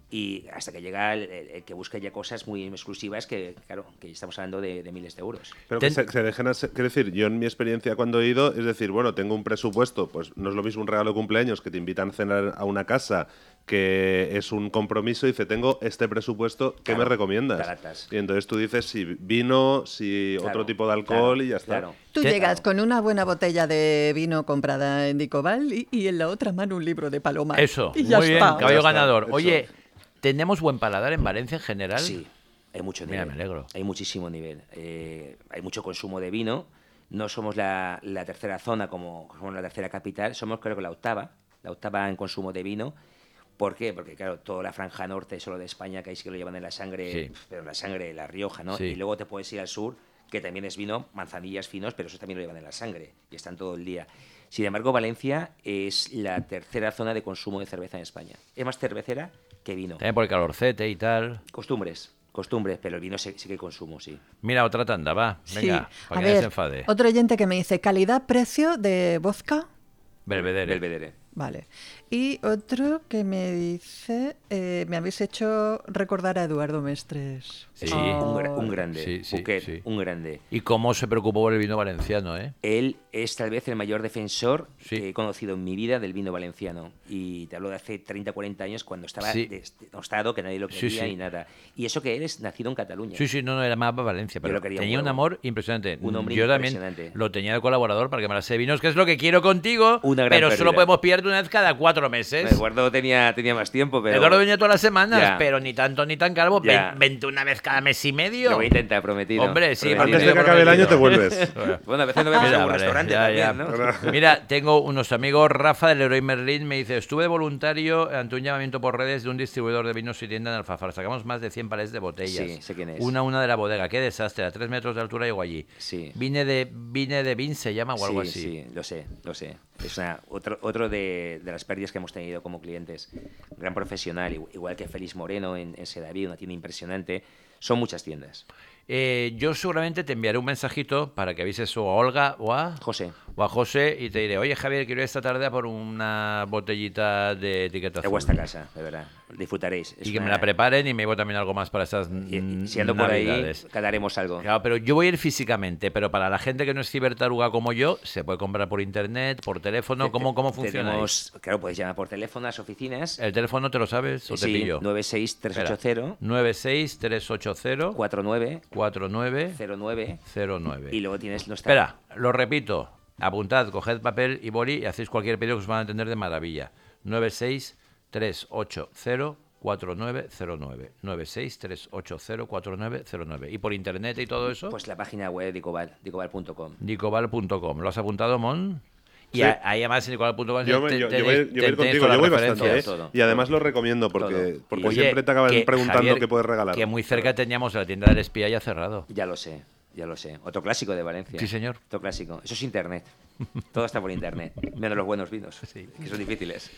[SPEAKER 2] Y hasta que llega el, el- el que busca ya cosas muy exclusivas que, claro, que estamos hablando de, de miles de euros.
[SPEAKER 3] Pero que
[SPEAKER 1] Ten-
[SPEAKER 3] se, se dejen, hacer- quiero decir, yo en mi experiencia cuando he ido, es decir, bueno, tengo un presupuesto, pues no es lo mismo un regalo de cumpleaños que te invitan a cenar a una casa, que es un compromiso, y dice, tengo este presupuesto, ¿qué
[SPEAKER 2] Claro,
[SPEAKER 3] me recomiendas?
[SPEAKER 2] baratas.
[SPEAKER 3] Y entonces tú dices si vino, si
[SPEAKER 2] Claro,
[SPEAKER 3] otro tipo de alcohol
[SPEAKER 2] claro,
[SPEAKER 3] y ya está.
[SPEAKER 2] claro.
[SPEAKER 4] Tú
[SPEAKER 1] Te-
[SPEAKER 4] llegas con una buena botella de vino comprada en Dicobal y, y en la otra mano un libro de Palomar.
[SPEAKER 1] Eso,
[SPEAKER 4] y ya
[SPEAKER 1] muy bien,
[SPEAKER 4] está.
[SPEAKER 1] caballo
[SPEAKER 3] Ya está,
[SPEAKER 1] ganador.
[SPEAKER 3] hecho.
[SPEAKER 1] Oye, ¿tenemos buen paladar en Valencia en general?
[SPEAKER 2] Sí, hay mucho
[SPEAKER 1] Mira,
[SPEAKER 2] nivel.
[SPEAKER 1] me alegro.
[SPEAKER 2] Hay muchísimo nivel. Eh, hay mucho consumo de vino. No somos la, la tercera zona como, como la tercera capital. Somos creo que la octava. La octava en consumo de vino. ¿Por qué? Porque claro, toda la franja norte, solo de España, que ahí sí que lo llevan en la sangre,
[SPEAKER 1] Sí.
[SPEAKER 2] pero en la sangre, La Rioja, ¿no?
[SPEAKER 1] Sí.
[SPEAKER 2] Y luego te puedes ir al sur, que también es vino, manzanillas finos, pero eso también lo llevan en la sangre y están todo el día. Sin embargo, Valencia es la tercera zona de consumo de cerveza en España. Es más cervecera que vino.
[SPEAKER 1] También por el calorcete y tal.
[SPEAKER 2] Costumbres, costumbres, pero el vino sí, sí que consumo, sí.
[SPEAKER 1] Mira, otra tanda, va. Venga,
[SPEAKER 4] sí.
[SPEAKER 1] para
[SPEAKER 4] A
[SPEAKER 1] que nadie se
[SPEAKER 4] ver,
[SPEAKER 1] enfade.
[SPEAKER 4] otro oyente que me dice, calidad-precio de vodka.
[SPEAKER 1] Belvedere.
[SPEAKER 2] Belvedere.
[SPEAKER 4] Vale. Y otro que me dice, eh, me habéis hecho recordar a Eduardo Mestres.
[SPEAKER 1] Sí.
[SPEAKER 2] Un, gra- un
[SPEAKER 4] Oh.
[SPEAKER 2] grande.
[SPEAKER 1] Sí, sí,
[SPEAKER 2] Buquet,
[SPEAKER 1] sí.
[SPEAKER 2] un grande.
[SPEAKER 1] Y cómo se preocupó por el vino valenciano, ¿eh?
[SPEAKER 2] Él es tal vez el mayor defensor
[SPEAKER 1] Sí.
[SPEAKER 2] que he conocido en mi vida del vino valenciano. Y te hablo de hace treinta, cuarenta años cuando estaba
[SPEAKER 1] Sí.
[SPEAKER 2] denostado, que nadie lo
[SPEAKER 1] Sí,
[SPEAKER 2] quería
[SPEAKER 1] sí.
[SPEAKER 2] ni nada. Y eso que él es nacido en Cataluña.
[SPEAKER 1] Sí, sí, no, no, era más para Valencia, pero
[SPEAKER 2] lo quería
[SPEAKER 1] tenía
[SPEAKER 2] un
[SPEAKER 1] un
[SPEAKER 2] huevo.
[SPEAKER 1] amor impresionante.
[SPEAKER 2] Un hombre
[SPEAKER 1] Yo también
[SPEAKER 2] impresionante.
[SPEAKER 1] lo tenía de colaborador para que me las de vinos, que es lo que quiero contigo,
[SPEAKER 2] Una gran
[SPEAKER 1] pero solo
[SPEAKER 2] pérdida.
[SPEAKER 1] podemos pillarte una vez cada cuatro meses.
[SPEAKER 2] Eduardo tenía, tenía más tiempo, pero...
[SPEAKER 1] Eduardo venía todas las semanas,
[SPEAKER 2] Ya.
[SPEAKER 1] pero ni tanto ni tan calvo.
[SPEAKER 2] Ya.
[SPEAKER 1] Ven- Vente una vez cada mes y medio.
[SPEAKER 2] Lo voy a intentar, prometido.
[SPEAKER 1] Hombre, sí,
[SPEAKER 2] Prometido.
[SPEAKER 3] Antes de que acabe el año te vuelves.
[SPEAKER 2] Bueno, a veces nos vemos en
[SPEAKER 1] Mira,
[SPEAKER 2] un
[SPEAKER 1] vale,
[SPEAKER 2] restaurante
[SPEAKER 1] ya,
[SPEAKER 2] también,
[SPEAKER 1] ya.
[SPEAKER 2] ¿no?
[SPEAKER 1] Mira, tengo unos amigos, Rafa del Leroy Merlin, me dice, estuve de voluntario ante un llamamiento por redes de un distribuidor de vinos y tienda en Alfafar. Sacamos más de cien palés de botellas.
[SPEAKER 2] Sí, sé quién es.
[SPEAKER 1] Una a una de la bodega. Qué desastre, a tres metros de altura llego allí.
[SPEAKER 2] Sí.
[SPEAKER 1] Vine de, vine de Vin, se llama, o algo
[SPEAKER 2] sí,
[SPEAKER 1] así.
[SPEAKER 2] Sí, lo sé, lo sé. Es una, otro, otro de, de las pérdidas que hemos tenido como clientes. Gran profesional, igu- igual que Félix Moreno en, en Sedaví, una tienda impresionante. Son muchas tiendas.
[SPEAKER 1] Eh, yo seguramente te enviaré un mensajito para que avises o a Olga o a,
[SPEAKER 2] José,
[SPEAKER 1] o a José y te diré, oye Javier, quiero ir esta tarde a por una botellita de etiqueta
[SPEAKER 2] de
[SPEAKER 1] azul.
[SPEAKER 2] vuestra casa, de verdad. Disfrutaréis. Es
[SPEAKER 1] Y que me
[SPEAKER 2] una-
[SPEAKER 1] la preparen y me llevo también algo más para estas
[SPEAKER 2] y-
[SPEAKER 1] mm,
[SPEAKER 2] y si ando por ahí,
[SPEAKER 1] navidades.
[SPEAKER 2] calaremos algo.
[SPEAKER 1] Claro, pero yo voy a ir físicamente, pero para la gente que no es cibertaruga como yo, se puede comprar por internet, por teléfono, ¿cómo, cómo funciona?
[SPEAKER 2] Tenemos, claro, puedes llamar por teléfono a las oficinas.
[SPEAKER 1] ¿El teléfono te lo sabes o te
[SPEAKER 2] sí,
[SPEAKER 1] pillo?
[SPEAKER 2] nueve seis tres ocho cero
[SPEAKER 1] nueve seis tres ocho cero
[SPEAKER 2] cuatro nueve
[SPEAKER 1] cuatro nueve
[SPEAKER 2] cero nueve
[SPEAKER 1] cero nueve.
[SPEAKER 2] y luego tienes nuestra...
[SPEAKER 1] Espera, lo repito. Apuntad, coged papel y boli y hacéis cualquier pedido que os van a entender de maravilla. nueve seis tres ocho cero cuatro nueve cero nueve. nueve seis tres ocho cero cuatro nueve cero nueve. ¿Y por internet y todo eso?
[SPEAKER 2] Pues la página web de Dicobal, dicobal punto com.
[SPEAKER 1] Dicobal punto com. ¿Lo has apuntado, Mon? Y
[SPEAKER 3] Sí.
[SPEAKER 1] a- ahí además en dicobal punto com
[SPEAKER 3] Yo, me-
[SPEAKER 1] te-
[SPEAKER 3] yo- yo
[SPEAKER 1] tenéis-
[SPEAKER 3] voy, yo voy a ir
[SPEAKER 1] tenéis
[SPEAKER 3] contigo,
[SPEAKER 1] todas
[SPEAKER 3] yo voy
[SPEAKER 1] las
[SPEAKER 3] bastante, ¿eh?
[SPEAKER 1] referencias.
[SPEAKER 2] todo.
[SPEAKER 3] Y además lo recomiendo porque,
[SPEAKER 2] Todo.
[SPEAKER 3] porque
[SPEAKER 1] Oye,
[SPEAKER 3] siempre te acaban
[SPEAKER 1] que,
[SPEAKER 3] preguntando
[SPEAKER 1] Javier,
[SPEAKER 3] qué puedes regalar.
[SPEAKER 1] Que muy cerca teníamos la tienda del espía ya cerrado.
[SPEAKER 2] Ya lo sé, ya lo sé. Otro clásico de Valencia.
[SPEAKER 1] Sí, señor.
[SPEAKER 2] Otro clásico. Eso es internet. Todo está por internet. Menos los buenos vinos,
[SPEAKER 1] Sí.
[SPEAKER 2] que son difíciles.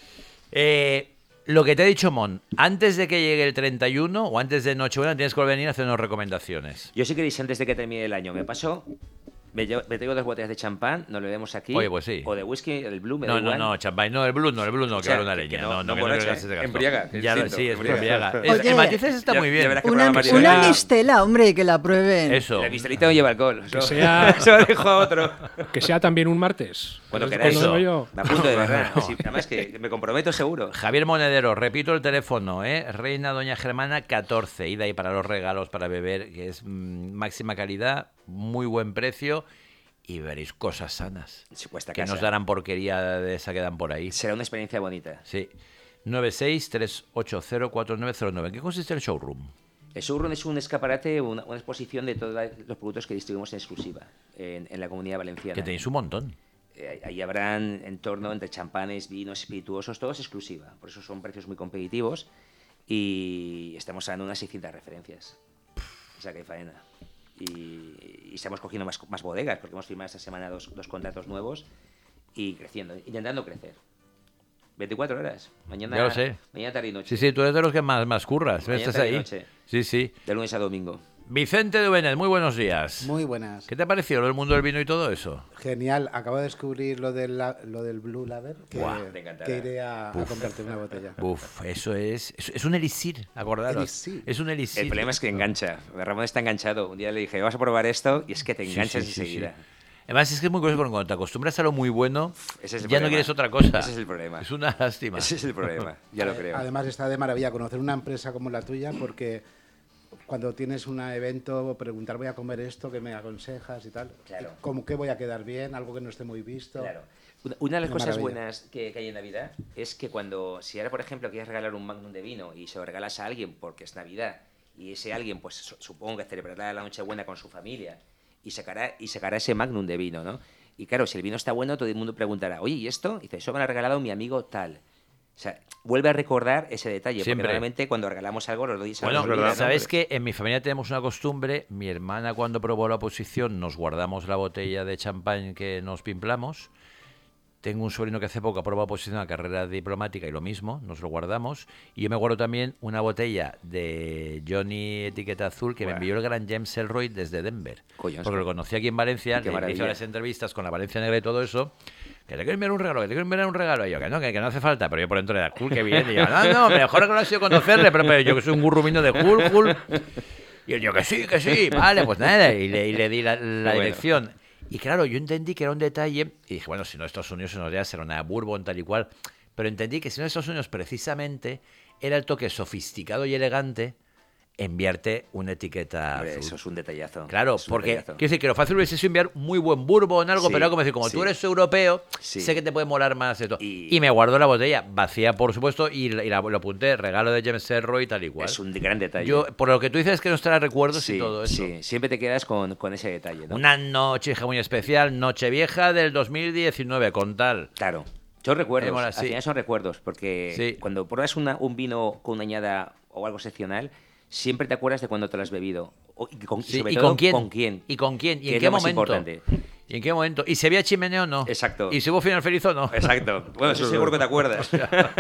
[SPEAKER 1] Eh, lo que te he dicho, Mon, antes de que llegue el treinta y uno o antes de Nochebuena tienes que venir a hacernos recomendaciones.
[SPEAKER 2] Yo sí que dije antes de que termine el año, me paso, me, llevo- me traigo dos botellas de champán, nos lo vemos aquí.
[SPEAKER 1] Oye, pues sí.
[SPEAKER 2] O de whisky, el blue, me
[SPEAKER 1] No,
[SPEAKER 2] da
[SPEAKER 1] no,
[SPEAKER 2] igual.
[SPEAKER 1] no, champán, no, el blue no, el blue no,
[SPEAKER 2] O
[SPEAKER 1] que
[SPEAKER 2] sea,
[SPEAKER 1] vale una
[SPEAKER 2] que-
[SPEAKER 1] leña.
[SPEAKER 2] que
[SPEAKER 1] No,
[SPEAKER 2] no-
[SPEAKER 1] no,
[SPEAKER 2] no
[SPEAKER 1] que no
[SPEAKER 2] emborracha,
[SPEAKER 1] quiero que se
[SPEAKER 2] embriaga, que es
[SPEAKER 1] Ya lo-
[SPEAKER 2] distinto,
[SPEAKER 1] sí, es
[SPEAKER 2] embriaga.
[SPEAKER 1] embriaga.
[SPEAKER 2] Oye,
[SPEAKER 1] El- el matices está
[SPEAKER 2] ya-
[SPEAKER 1] muy
[SPEAKER 2] ya
[SPEAKER 1] bien.
[SPEAKER 2] verás que
[SPEAKER 4] Una,
[SPEAKER 2] para María.
[SPEAKER 4] una
[SPEAKER 2] Será-
[SPEAKER 4] mistela, hombre, que la prueben.
[SPEAKER 1] Eso.
[SPEAKER 2] La cristalita no lleva alcohol. Eso,
[SPEAKER 5] sea-
[SPEAKER 2] eso lo dejo a otro.
[SPEAKER 5] Que sea también un martes.
[SPEAKER 2] Cuando
[SPEAKER 5] Es
[SPEAKER 2] queráis.
[SPEAKER 5] cuando digo yo.
[SPEAKER 2] Me apunto de verdad. Sí, además que me comprometo seguro.
[SPEAKER 1] Javier Monedero, repito el teléfono, ¿eh? Reina Doña Germana catorce. Id ahí para los regalos, para beber, que es mm, máxima calidad, muy buen precio y veréis cosas sanas.
[SPEAKER 2] Sí, vuestra
[SPEAKER 1] Que
[SPEAKER 2] casa.
[SPEAKER 1] nos darán porquería de esa que dan por ahí.
[SPEAKER 2] Será una experiencia bonita.
[SPEAKER 1] Sí. nueve seis tres ocho cero cuatro nueve cero nueve. ¿En qué consiste el showroom?
[SPEAKER 2] El showroom es un escaparate, una, una exposición de todos los productos que distribuimos en exclusiva en, en la comunidad valenciana.
[SPEAKER 1] Que tenéis un montón.
[SPEAKER 2] Eh, ahí habrán en torno entre champanes, vinos, espirituosos, todo es exclusiva. Por eso son precios muy competitivos y estamos dando unas seiscientas referencias. O sea que hay faena. Y, y estamos cogiendo más, más bodegas porque hemos firmado esta semana dos, dos contratos nuevos y creciendo, intentando crecer. veinticuatro horas. Mañana,
[SPEAKER 1] Ya lo sé.
[SPEAKER 2] mañana tarde y noche.
[SPEAKER 1] Sí, sí, tú eres de los que más, más curras.
[SPEAKER 2] Mañana
[SPEAKER 1] ¿Estás
[SPEAKER 2] tarde y
[SPEAKER 1] ahí?
[SPEAKER 2] noche.
[SPEAKER 1] Sí, sí.
[SPEAKER 2] De lunes a domingo.
[SPEAKER 1] Vicente de Benet, muy buenos días.
[SPEAKER 6] Muy buenas.
[SPEAKER 1] ¿Qué te ha parecido el mundo del vino y todo eso?
[SPEAKER 6] Genial. Acabo de descubrir lo del, la- lo del Blue Lager, que,
[SPEAKER 1] Buah,
[SPEAKER 2] te encantará.
[SPEAKER 6] que iré a, a comprarte una botella.
[SPEAKER 1] Uf, eso es, es, es un elixir, acordaros.
[SPEAKER 6] Elixir.
[SPEAKER 1] Es un elixir.
[SPEAKER 2] El problema es que engancha. Ramón está enganchado. Un día le dije, vas a probar esto y es que te
[SPEAKER 1] Sí,
[SPEAKER 2] enganchas
[SPEAKER 1] sí, sí,
[SPEAKER 2] enseguida.
[SPEAKER 1] sí. Además es que es muy curioso porque cuando te acostumbras a lo muy bueno,
[SPEAKER 2] Ese es el
[SPEAKER 1] ya no
[SPEAKER 2] problema.
[SPEAKER 1] quieres otra cosa.
[SPEAKER 2] Ese es el problema.
[SPEAKER 1] Es una lástima.
[SPEAKER 2] Ese es el problema, ya lo
[SPEAKER 6] Eh,
[SPEAKER 2] creo.
[SPEAKER 6] Además está de maravilla conocer una empresa como la tuya porque cuando tienes un evento, preguntar voy a comer esto, ¿qué me aconsejas y tal?
[SPEAKER 2] Claro.
[SPEAKER 6] ¿Cómo que voy a quedar bien? Algo que no esté muy visto.
[SPEAKER 2] Claro. Una, una de las
[SPEAKER 6] Qué
[SPEAKER 2] cosas
[SPEAKER 6] maravilla.
[SPEAKER 2] buenas que, que hay en Navidad es que cuando, si ahora por ejemplo quieres regalar un magnum de vino y se lo regalas a alguien porque es Navidad y ese alguien pues su- supongo que celebrará la Nochebuena con su familia y sacará, y sacará ese magnum de vino, ¿no? Y claro, si el vino está bueno, todo el mundo preguntará, oye, ¿y esto? Y dice, eso me lo ha regalado mi amigo tal. O sea, vuelve a recordar ese detalle,
[SPEAKER 1] Siempre.
[SPEAKER 2] porque realmente cuando regalamos algo los doy
[SPEAKER 1] Bueno,
[SPEAKER 3] es verdad.
[SPEAKER 1] ¿sabes qué? En mi familia tenemos una costumbre. Mi hermana, cuando probó la oposición, nos guardamos la botella de champán que nos pimplamos. Tengo un sobrino que hace poco ha probado oposición a la carrera diplomática y lo mismo, nos lo guardamos. Y yo me guardo también una botella de Johnny Etiqueta Azul que me
[SPEAKER 2] Buah.
[SPEAKER 1] envió el gran James Elroy desde Denver.
[SPEAKER 2] Coño,
[SPEAKER 1] porque lo conocí aquí en Valencia,
[SPEAKER 2] qué
[SPEAKER 1] le hice
[SPEAKER 2] maravilla.
[SPEAKER 1] las entrevistas con la Valencia Negra y todo eso. Que te quiero enviar un regalo, que te quiero enviar un regalo. Y yo, que no, que, que no hace falta. Pero yo por dentro era cool, que bien. Y yo, no, no, mejor que no ha sido conocerle. Pero, pero yo que soy un gurrumino de cool, cool. Y él, yo que sí, que sí. Vale, pues nada. Y le, y le di la, la
[SPEAKER 2] bueno.
[SPEAKER 1] dirección. Y claro, yo entendí que era un detalle. Y dije, bueno, si no Estados Unidos se nos deja ser una Bourbon tal y cual. Pero entendí que si no Estados Unidos precisamente era el toque sofisticado y elegante enviarte una etiqueta
[SPEAKER 2] Hombre,
[SPEAKER 1] azul.
[SPEAKER 2] eso es un detallazo.
[SPEAKER 1] Claro,
[SPEAKER 2] Es un
[SPEAKER 1] porque
[SPEAKER 2] detallazo.
[SPEAKER 1] quiero decir que lo fácil hubiese sido enviar muy buen bourbon, algo,
[SPEAKER 2] Sí,
[SPEAKER 1] pero era como decir, como
[SPEAKER 2] sí.
[SPEAKER 1] tú eres europeo,
[SPEAKER 2] Sí.
[SPEAKER 1] sé que te puede molar más esto. Y,
[SPEAKER 2] Y-
[SPEAKER 1] me guardo la botella, vacía por supuesto, y, la- y la- lo apunté, regalo de James Elroy y tal y cual.
[SPEAKER 2] Es un gran detalle.
[SPEAKER 1] Yo, por lo que tú dices es que nos trae recuerdos
[SPEAKER 2] sí,
[SPEAKER 1] y todo eso.
[SPEAKER 2] sí, siempre te quedas con, con ese detalle, ¿no?
[SPEAKER 1] Una noche hija, muy especial, Nochevieja del dos mil diecinueve, con tal.
[SPEAKER 2] Claro. Son recuerdos,
[SPEAKER 1] Mola,
[SPEAKER 2] al
[SPEAKER 1] sí.
[SPEAKER 2] final son recuerdos, porque
[SPEAKER 1] Sí.
[SPEAKER 2] cuando pruebas una- un vino con una añada o algo excepcional, siempre te acuerdas de cuando te lo has bebido. O- y con, y
[SPEAKER 1] Sí,
[SPEAKER 2] sobre
[SPEAKER 1] ¿y
[SPEAKER 2] todo,
[SPEAKER 1] con quién?
[SPEAKER 2] ¿Con quién?
[SPEAKER 1] ¿Y con quién? ¿Y
[SPEAKER 2] Que
[SPEAKER 1] en
[SPEAKER 2] es
[SPEAKER 1] qué
[SPEAKER 2] lo más
[SPEAKER 1] momento?
[SPEAKER 2] importante.
[SPEAKER 1] ¿Y en qué momento? ¿Y si había chimenea o no?
[SPEAKER 2] Exacto.
[SPEAKER 1] ¿Y si hubo final feliz o no?
[SPEAKER 2] Exacto. Bueno, eso seguro que te acuerdas.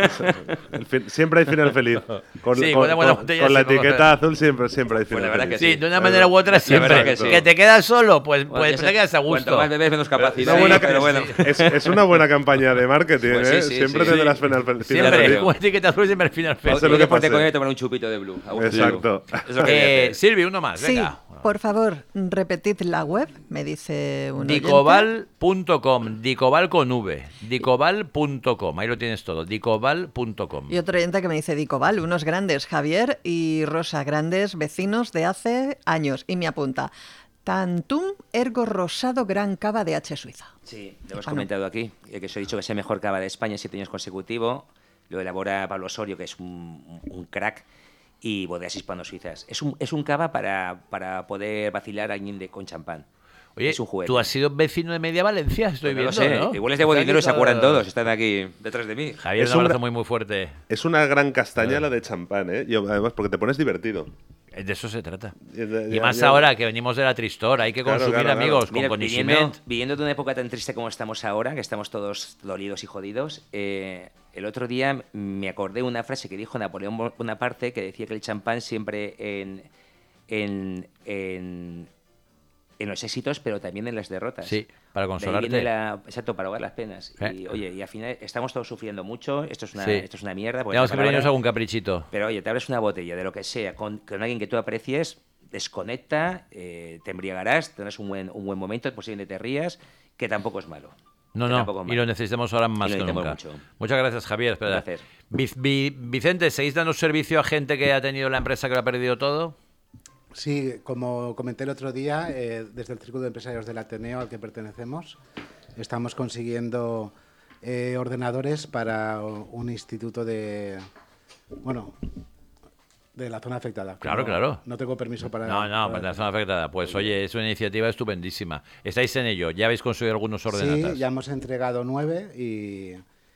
[SPEAKER 3] El fin- siempre hay final feliz. Con,
[SPEAKER 1] Sí,
[SPEAKER 3] con-
[SPEAKER 1] con una buena
[SPEAKER 3] con-
[SPEAKER 1] botella
[SPEAKER 3] con la
[SPEAKER 1] se conoce.
[SPEAKER 3] etiqueta azul siempre, siempre hay
[SPEAKER 2] Pues
[SPEAKER 3] final
[SPEAKER 2] la verdad
[SPEAKER 3] feliz.
[SPEAKER 2] que
[SPEAKER 1] Sí,
[SPEAKER 2] sí.
[SPEAKER 1] de una manera u otra
[SPEAKER 3] La
[SPEAKER 1] siempre.
[SPEAKER 3] verdad
[SPEAKER 1] Que,
[SPEAKER 3] que sí.
[SPEAKER 1] te quedas solo, pues,
[SPEAKER 2] Bueno,
[SPEAKER 1] pues
[SPEAKER 2] ya
[SPEAKER 1] te
[SPEAKER 2] sabes,
[SPEAKER 1] quedas a
[SPEAKER 2] Cuanto
[SPEAKER 1] gusto.
[SPEAKER 2] más bebes, menos capacidad.
[SPEAKER 3] Una buena
[SPEAKER 2] Sí, pero
[SPEAKER 3] ca-
[SPEAKER 2] bueno.
[SPEAKER 3] es, es una buena campaña de marketing,
[SPEAKER 2] Pues sí,
[SPEAKER 3] ¿eh?
[SPEAKER 2] sí,
[SPEAKER 3] siempre
[SPEAKER 2] sí,
[SPEAKER 3] tendrás
[SPEAKER 2] sí.
[SPEAKER 3] final, fel- final
[SPEAKER 1] Siempre,
[SPEAKER 3] feliz.
[SPEAKER 1] con etiqueta azul siempre al final feliz.
[SPEAKER 3] Pase lo
[SPEAKER 2] Y
[SPEAKER 3] que
[SPEAKER 2] después te
[SPEAKER 3] pase.
[SPEAKER 2] coño y tomar un chupito de blue. a gusto.
[SPEAKER 3] Exacto.
[SPEAKER 2] Es lo que hay que
[SPEAKER 1] Eh,
[SPEAKER 2] hacer.
[SPEAKER 1] Silvi, uno más,
[SPEAKER 4] Sí,
[SPEAKER 1] venga.
[SPEAKER 4] por favor, repetid la web, me dice un oyente.
[SPEAKER 1] Dicoval punto com, Dicoval con V, Dicoval punto com, ahí lo tienes todo, Dicoval punto com.
[SPEAKER 4] Y otro oyente que me dice Dicoval, unos grandes, Javier y Rosa, grandes vecinos de hace años. Y me apunta, Tantum ergo rosado gran cava de H Suiza.
[SPEAKER 2] Sí, lo hemos
[SPEAKER 4] Ah, no.
[SPEAKER 2] comentado aquí, eh, que os he dicho que es el mejor cava de España siete años consecutivo. Lo elabora Pablo Osorio, que es un, un crack, y bodegas hispano-suizas. Es un, es un cava para, para poder vacilar a alguien de, con champán.
[SPEAKER 1] Oye,
[SPEAKER 2] es un juguete.
[SPEAKER 1] tú has sido vecino de Media Valencia, estoy
[SPEAKER 2] Pues no
[SPEAKER 1] viendo,
[SPEAKER 2] lo sé,
[SPEAKER 1] ¿no?
[SPEAKER 2] igual les debo
[SPEAKER 1] Está
[SPEAKER 2] dinero y
[SPEAKER 1] aquí
[SPEAKER 2] se acuerdan
[SPEAKER 1] todo.
[SPEAKER 2] todos, están aquí detrás de mí.
[SPEAKER 1] Javier,
[SPEAKER 3] Es
[SPEAKER 1] un
[SPEAKER 3] un
[SPEAKER 1] abrazo
[SPEAKER 3] gra-
[SPEAKER 1] muy muy fuerte.
[SPEAKER 3] Es una gran castaña la de champán, ¿eh? Y además, porque te pones divertido.
[SPEAKER 1] Eh, De eso se trata.
[SPEAKER 3] Y de-
[SPEAKER 1] Y
[SPEAKER 3] ya-
[SPEAKER 1] más
[SPEAKER 3] ya-
[SPEAKER 1] ahora que venimos de la tristora, hay que
[SPEAKER 3] Claro,
[SPEAKER 1] consumir,
[SPEAKER 3] claro, claro.
[SPEAKER 1] amigos,
[SPEAKER 2] Mira,
[SPEAKER 1] con
[SPEAKER 2] viniendo,
[SPEAKER 1] conocimiento.
[SPEAKER 2] viniendo de una época tan triste como estamos ahora, que estamos todos dolidos y jodidos, eh, el otro día me acordé de una frase que dijo Napoleón Bonaparte, que decía que el champán siempre en, en, en, en los éxitos, pero también en las derrotas.
[SPEAKER 1] Sí, para
[SPEAKER 2] De ahí
[SPEAKER 1] consolarte.
[SPEAKER 2] viene la- exacto, para ahogar las penas.
[SPEAKER 1] Eh.
[SPEAKER 2] Y oye, y al final estamos todos sufriendo mucho, esto es una,
[SPEAKER 1] Sí.
[SPEAKER 2] esto es una mierda. porque
[SPEAKER 1] Tenemos
[SPEAKER 2] esta
[SPEAKER 1] que pedirnos
[SPEAKER 2] palabra-
[SPEAKER 1] algún caprichito.
[SPEAKER 2] pero oye, te abres una botella de lo que sea con, con alguien que tú aprecies, desconecta, eh, te embriagarás, tendrás un buen, un buen momento, posiblemente te rías, que tampoco es malo.
[SPEAKER 1] No,
[SPEAKER 2] Que
[SPEAKER 1] no,
[SPEAKER 2] tampoco es
[SPEAKER 1] y
[SPEAKER 2] malo.
[SPEAKER 1] lo necesitamos ahora más
[SPEAKER 2] Y
[SPEAKER 1] que
[SPEAKER 2] lo
[SPEAKER 1] nunca.
[SPEAKER 2] necesitamos mucho.
[SPEAKER 1] Muchas gracias, Javier. Espera.
[SPEAKER 2] Un placer.
[SPEAKER 1] Vic- Vi- Vicente, ¿seguís dando servicio a gente que ha tenido la empresa que lo ha perdido todo?
[SPEAKER 6] Sí, como comenté el otro día, eh, desde el Círculo de Empresarios del Ateneo al que pertenecemos, estamos consiguiendo eh, ordenadores para un instituto de, bueno, de la zona afectada.
[SPEAKER 1] Claro,
[SPEAKER 6] No-
[SPEAKER 1] claro.
[SPEAKER 6] No tengo permiso para...
[SPEAKER 1] No, no,
[SPEAKER 6] para-
[SPEAKER 1] para la zona afectada. Pues oye, es una iniciativa estupendísima. Estáis en ello, ya habéis conseguido algunos ordenatas.
[SPEAKER 6] Sí, ya hemos entregado nueve y,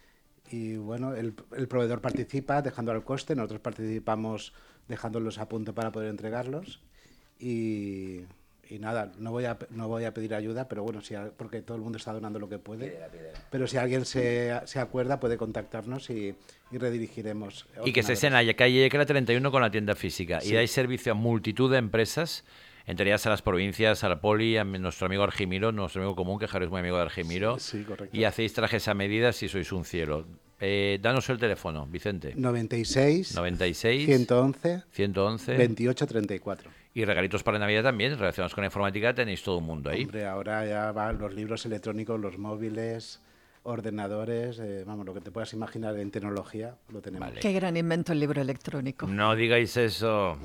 [SPEAKER 6] y bueno, el, el proveedor participa dejando al coste, nosotros participamos dejándolos a punto para poder entregarlos y, y nada, no voy a no voy a pedir ayuda, pero bueno, si, porque todo el mundo está donando lo que puede.
[SPEAKER 2] Pídela, pídela.
[SPEAKER 6] Pero si alguien se, se acuerda, puede contactarnos y, y redirigiremos.
[SPEAKER 1] Y que estéis en la calle Yecla treinta y uno con la tienda física.
[SPEAKER 6] Sí.
[SPEAKER 1] Y dais servicio a multitud de empresas, entre ellas a las provincias, al Poli, a mi- nuestro amigo Argimiro, nuestro amigo común, que Javier es muy amigo de Argimiro.
[SPEAKER 6] Sí, sí, correcto.
[SPEAKER 1] Y hacéis trajes a medida si sois un cielo. Eh, danos el teléfono, Vicente.
[SPEAKER 6] noventa y seis,
[SPEAKER 1] noventa y seis,
[SPEAKER 6] ciento once,
[SPEAKER 1] ciento once.
[SPEAKER 6] veintiocho treinta y cuatro.
[SPEAKER 1] Y regalitos para Navidad también, relacionados con la informática, tenéis todo el mundo ahí.
[SPEAKER 6] Hombre, ahora ya van los libros electrónicos, los móviles, ordenadores, eh, vamos, lo que te puedas imaginar en tecnología, lo tenemos.
[SPEAKER 1] Vale.
[SPEAKER 4] Qué gran invento el libro electrónico.
[SPEAKER 1] No digáis eso.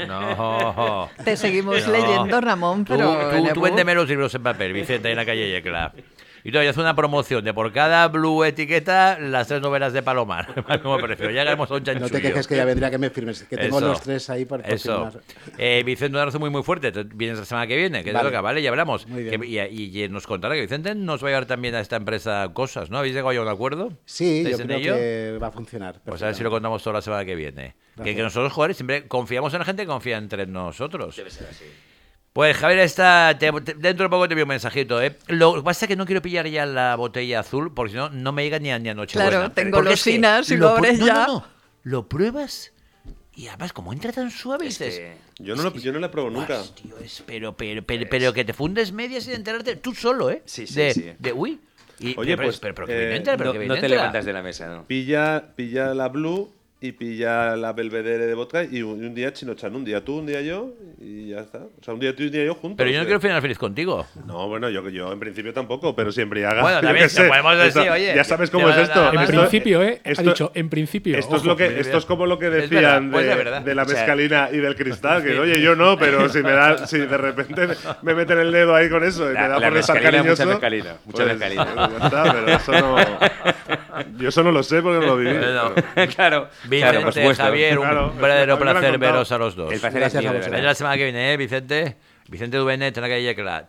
[SPEAKER 1] No.
[SPEAKER 4] Te seguimos
[SPEAKER 1] No.
[SPEAKER 4] leyendo, Ramón,
[SPEAKER 1] Tú,
[SPEAKER 4] pero
[SPEAKER 1] tú,
[SPEAKER 4] en
[SPEAKER 1] tú
[SPEAKER 4] ebook.
[SPEAKER 1] véndeme los libros en papel, Vicente, en la calle Yecla. Y todavía hace una promoción de por cada blue etiqueta las tres novelas de Palomar. Como precio. Ya hagamos a un chanchullo.
[SPEAKER 6] No te quejes que ya vendría que me firmes, que tengo
[SPEAKER 1] Eso,
[SPEAKER 6] los tres ahí para
[SPEAKER 1] Eso.
[SPEAKER 6] firmar.
[SPEAKER 1] Eh, Vicente, un abrazo muy muy fuerte. Te- Vienes la semana que viene, que te
[SPEAKER 6] Vale.
[SPEAKER 1] toca, ¿vale? Ya hablamos.
[SPEAKER 6] Muy bien.
[SPEAKER 1] Que- y, y nos contará que Vicente nos va a llevar también a esta empresa cosas, ¿no? ¿Habéis llegado ya a un acuerdo?
[SPEAKER 6] Sí, yo
[SPEAKER 1] ¿Estáis en
[SPEAKER 6] creo
[SPEAKER 1] ello?
[SPEAKER 6] que va a funcionar.
[SPEAKER 1] Pues a ver si lo contamos toda la semana que viene. Que,
[SPEAKER 6] Gracias.
[SPEAKER 1] que nosotros, jugadores, siempre confiamos en la gente que confía entre nosotros. Debe ser así. Pues Javier, está, te- te- dentro de poco te envío un mensajito, ¿eh? Lo que pasa es que no quiero pillar ya la botella azul, porque si no, no me llega ni a, ni a Nochebuena.
[SPEAKER 4] Claro, tengo
[SPEAKER 1] Porque es que
[SPEAKER 4] losinas y
[SPEAKER 1] lo
[SPEAKER 4] lo
[SPEAKER 1] pru-
[SPEAKER 4] abres
[SPEAKER 1] no,
[SPEAKER 4] ya.
[SPEAKER 1] No, no, lo pruebas y además, como entra tan suave,
[SPEAKER 2] Es
[SPEAKER 1] dices...
[SPEAKER 2] que-
[SPEAKER 3] Yo no, lo, yo no la pruebo nunca.
[SPEAKER 1] "Guas, tío, es- pero, pero, pero, pero que te fundes media sin enterarte, tú solo, ¿eh?
[SPEAKER 2] Sí, sí,
[SPEAKER 1] de,
[SPEAKER 2] sí.
[SPEAKER 1] de, uy. Y,
[SPEAKER 3] Oye,
[SPEAKER 1] pero,
[SPEAKER 3] pues,
[SPEAKER 1] pero, pero que
[SPEAKER 3] eh,
[SPEAKER 1] bien entra, pero
[SPEAKER 2] No,
[SPEAKER 1] que bien
[SPEAKER 2] no te
[SPEAKER 1] entra.
[SPEAKER 2] levantas de la mesa, ¿no?
[SPEAKER 3] Pilla, pilla la Blue y pilla la Belvedere de vodka y un, y un día Chinochan. Un día tú, un día yo y ya está. O sea, un día tú y un día yo juntos.
[SPEAKER 1] Pero yo no
[SPEAKER 3] eh.
[SPEAKER 1] quiero final feliz contigo.
[SPEAKER 3] No, bueno, yo, yo en principio tampoco, pero siempre haga.
[SPEAKER 1] Bueno,
[SPEAKER 3] yo
[SPEAKER 1] también,
[SPEAKER 3] qué sé.
[SPEAKER 1] te podemos decir,
[SPEAKER 3] Esto-
[SPEAKER 1] oye,
[SPEAKER 3] ya sabes
[SPEAKER 1] te
[SPEAKER 3] cómo es
[SPEAKER 1] van a
[SPEAKER 3] esto.
[SPEAKER 1] dar-
[SPEAKER 5] En
[SPEAKER 1] Esto-
[SPEAKER 5] principio, ¿eh?
[SPEAKER 3] esto-
[SPEAKER 5] ha dicho, en principio.
[SPEAKER 3] Esto es,
[SPEAKER 5] ojo.
[SPEAKER 3] lo que,
[SPEAKER 1] mira,
[SPEAKER 3] esto es como lo que
[SPEAKER 1] es
[SPEAKER 3] decían
[SPEAKER 1] verdad, pues
[SPEAKER 3] de,
[SPEAKER 1] es verdad.
[SPEAKER 3] de la
[SPEAKER 2] O sea,
[SPEAKER 3] mezcalina y del cristal, que oye, yo no, pero si me da, si de repente me meten el dedo ahí con eso y
[SPEAKER 2] La-
[SPEAKER 3] me da
[SPEAKER 2] la
[SPEAKER 3] por estar
[SPEAKER 2] mezcalina,
[SPEAKER 3] cariñoso.
[SPEAKER 2] mucha mezcalina, mucha
[SPEAKER 3] pues,
[SPEAKER 2] mezcalina.
[SPEAKER 3] ya está, pero eso no. Yo eso no lo sé porque no lo viví.
[SPEAKER 1] Bueno,
[SPEAKER 2] claro,
[SPEAKER 1] Vicente,
[SPEAKER 2] claro, por supuesto.
[SPEAKER 1] Javier, un
[SPEAKER 3] Claro,
[SPEAKER 1] verdadero
[SPEAKER 3] me lo han
[SPEAKER 1] placer
[SPEAKER 3] contado.
[SPEAKER 1] veros a los dos.
[SPEAKER 2] El placer
[SPEAKER 6] Gracias
[SPEAKER 2] es mío,
[SPEAKER 6] a
[SPEAKER 2] de
[SPEAKER 6] vosotros.
[SPEAKER 1] Ven
[SPEAKER 2] verdad.
[SPEAKER 1] la semana que viene, ¿eh, Vicente? Vicente Duvenet en la calle Yecla.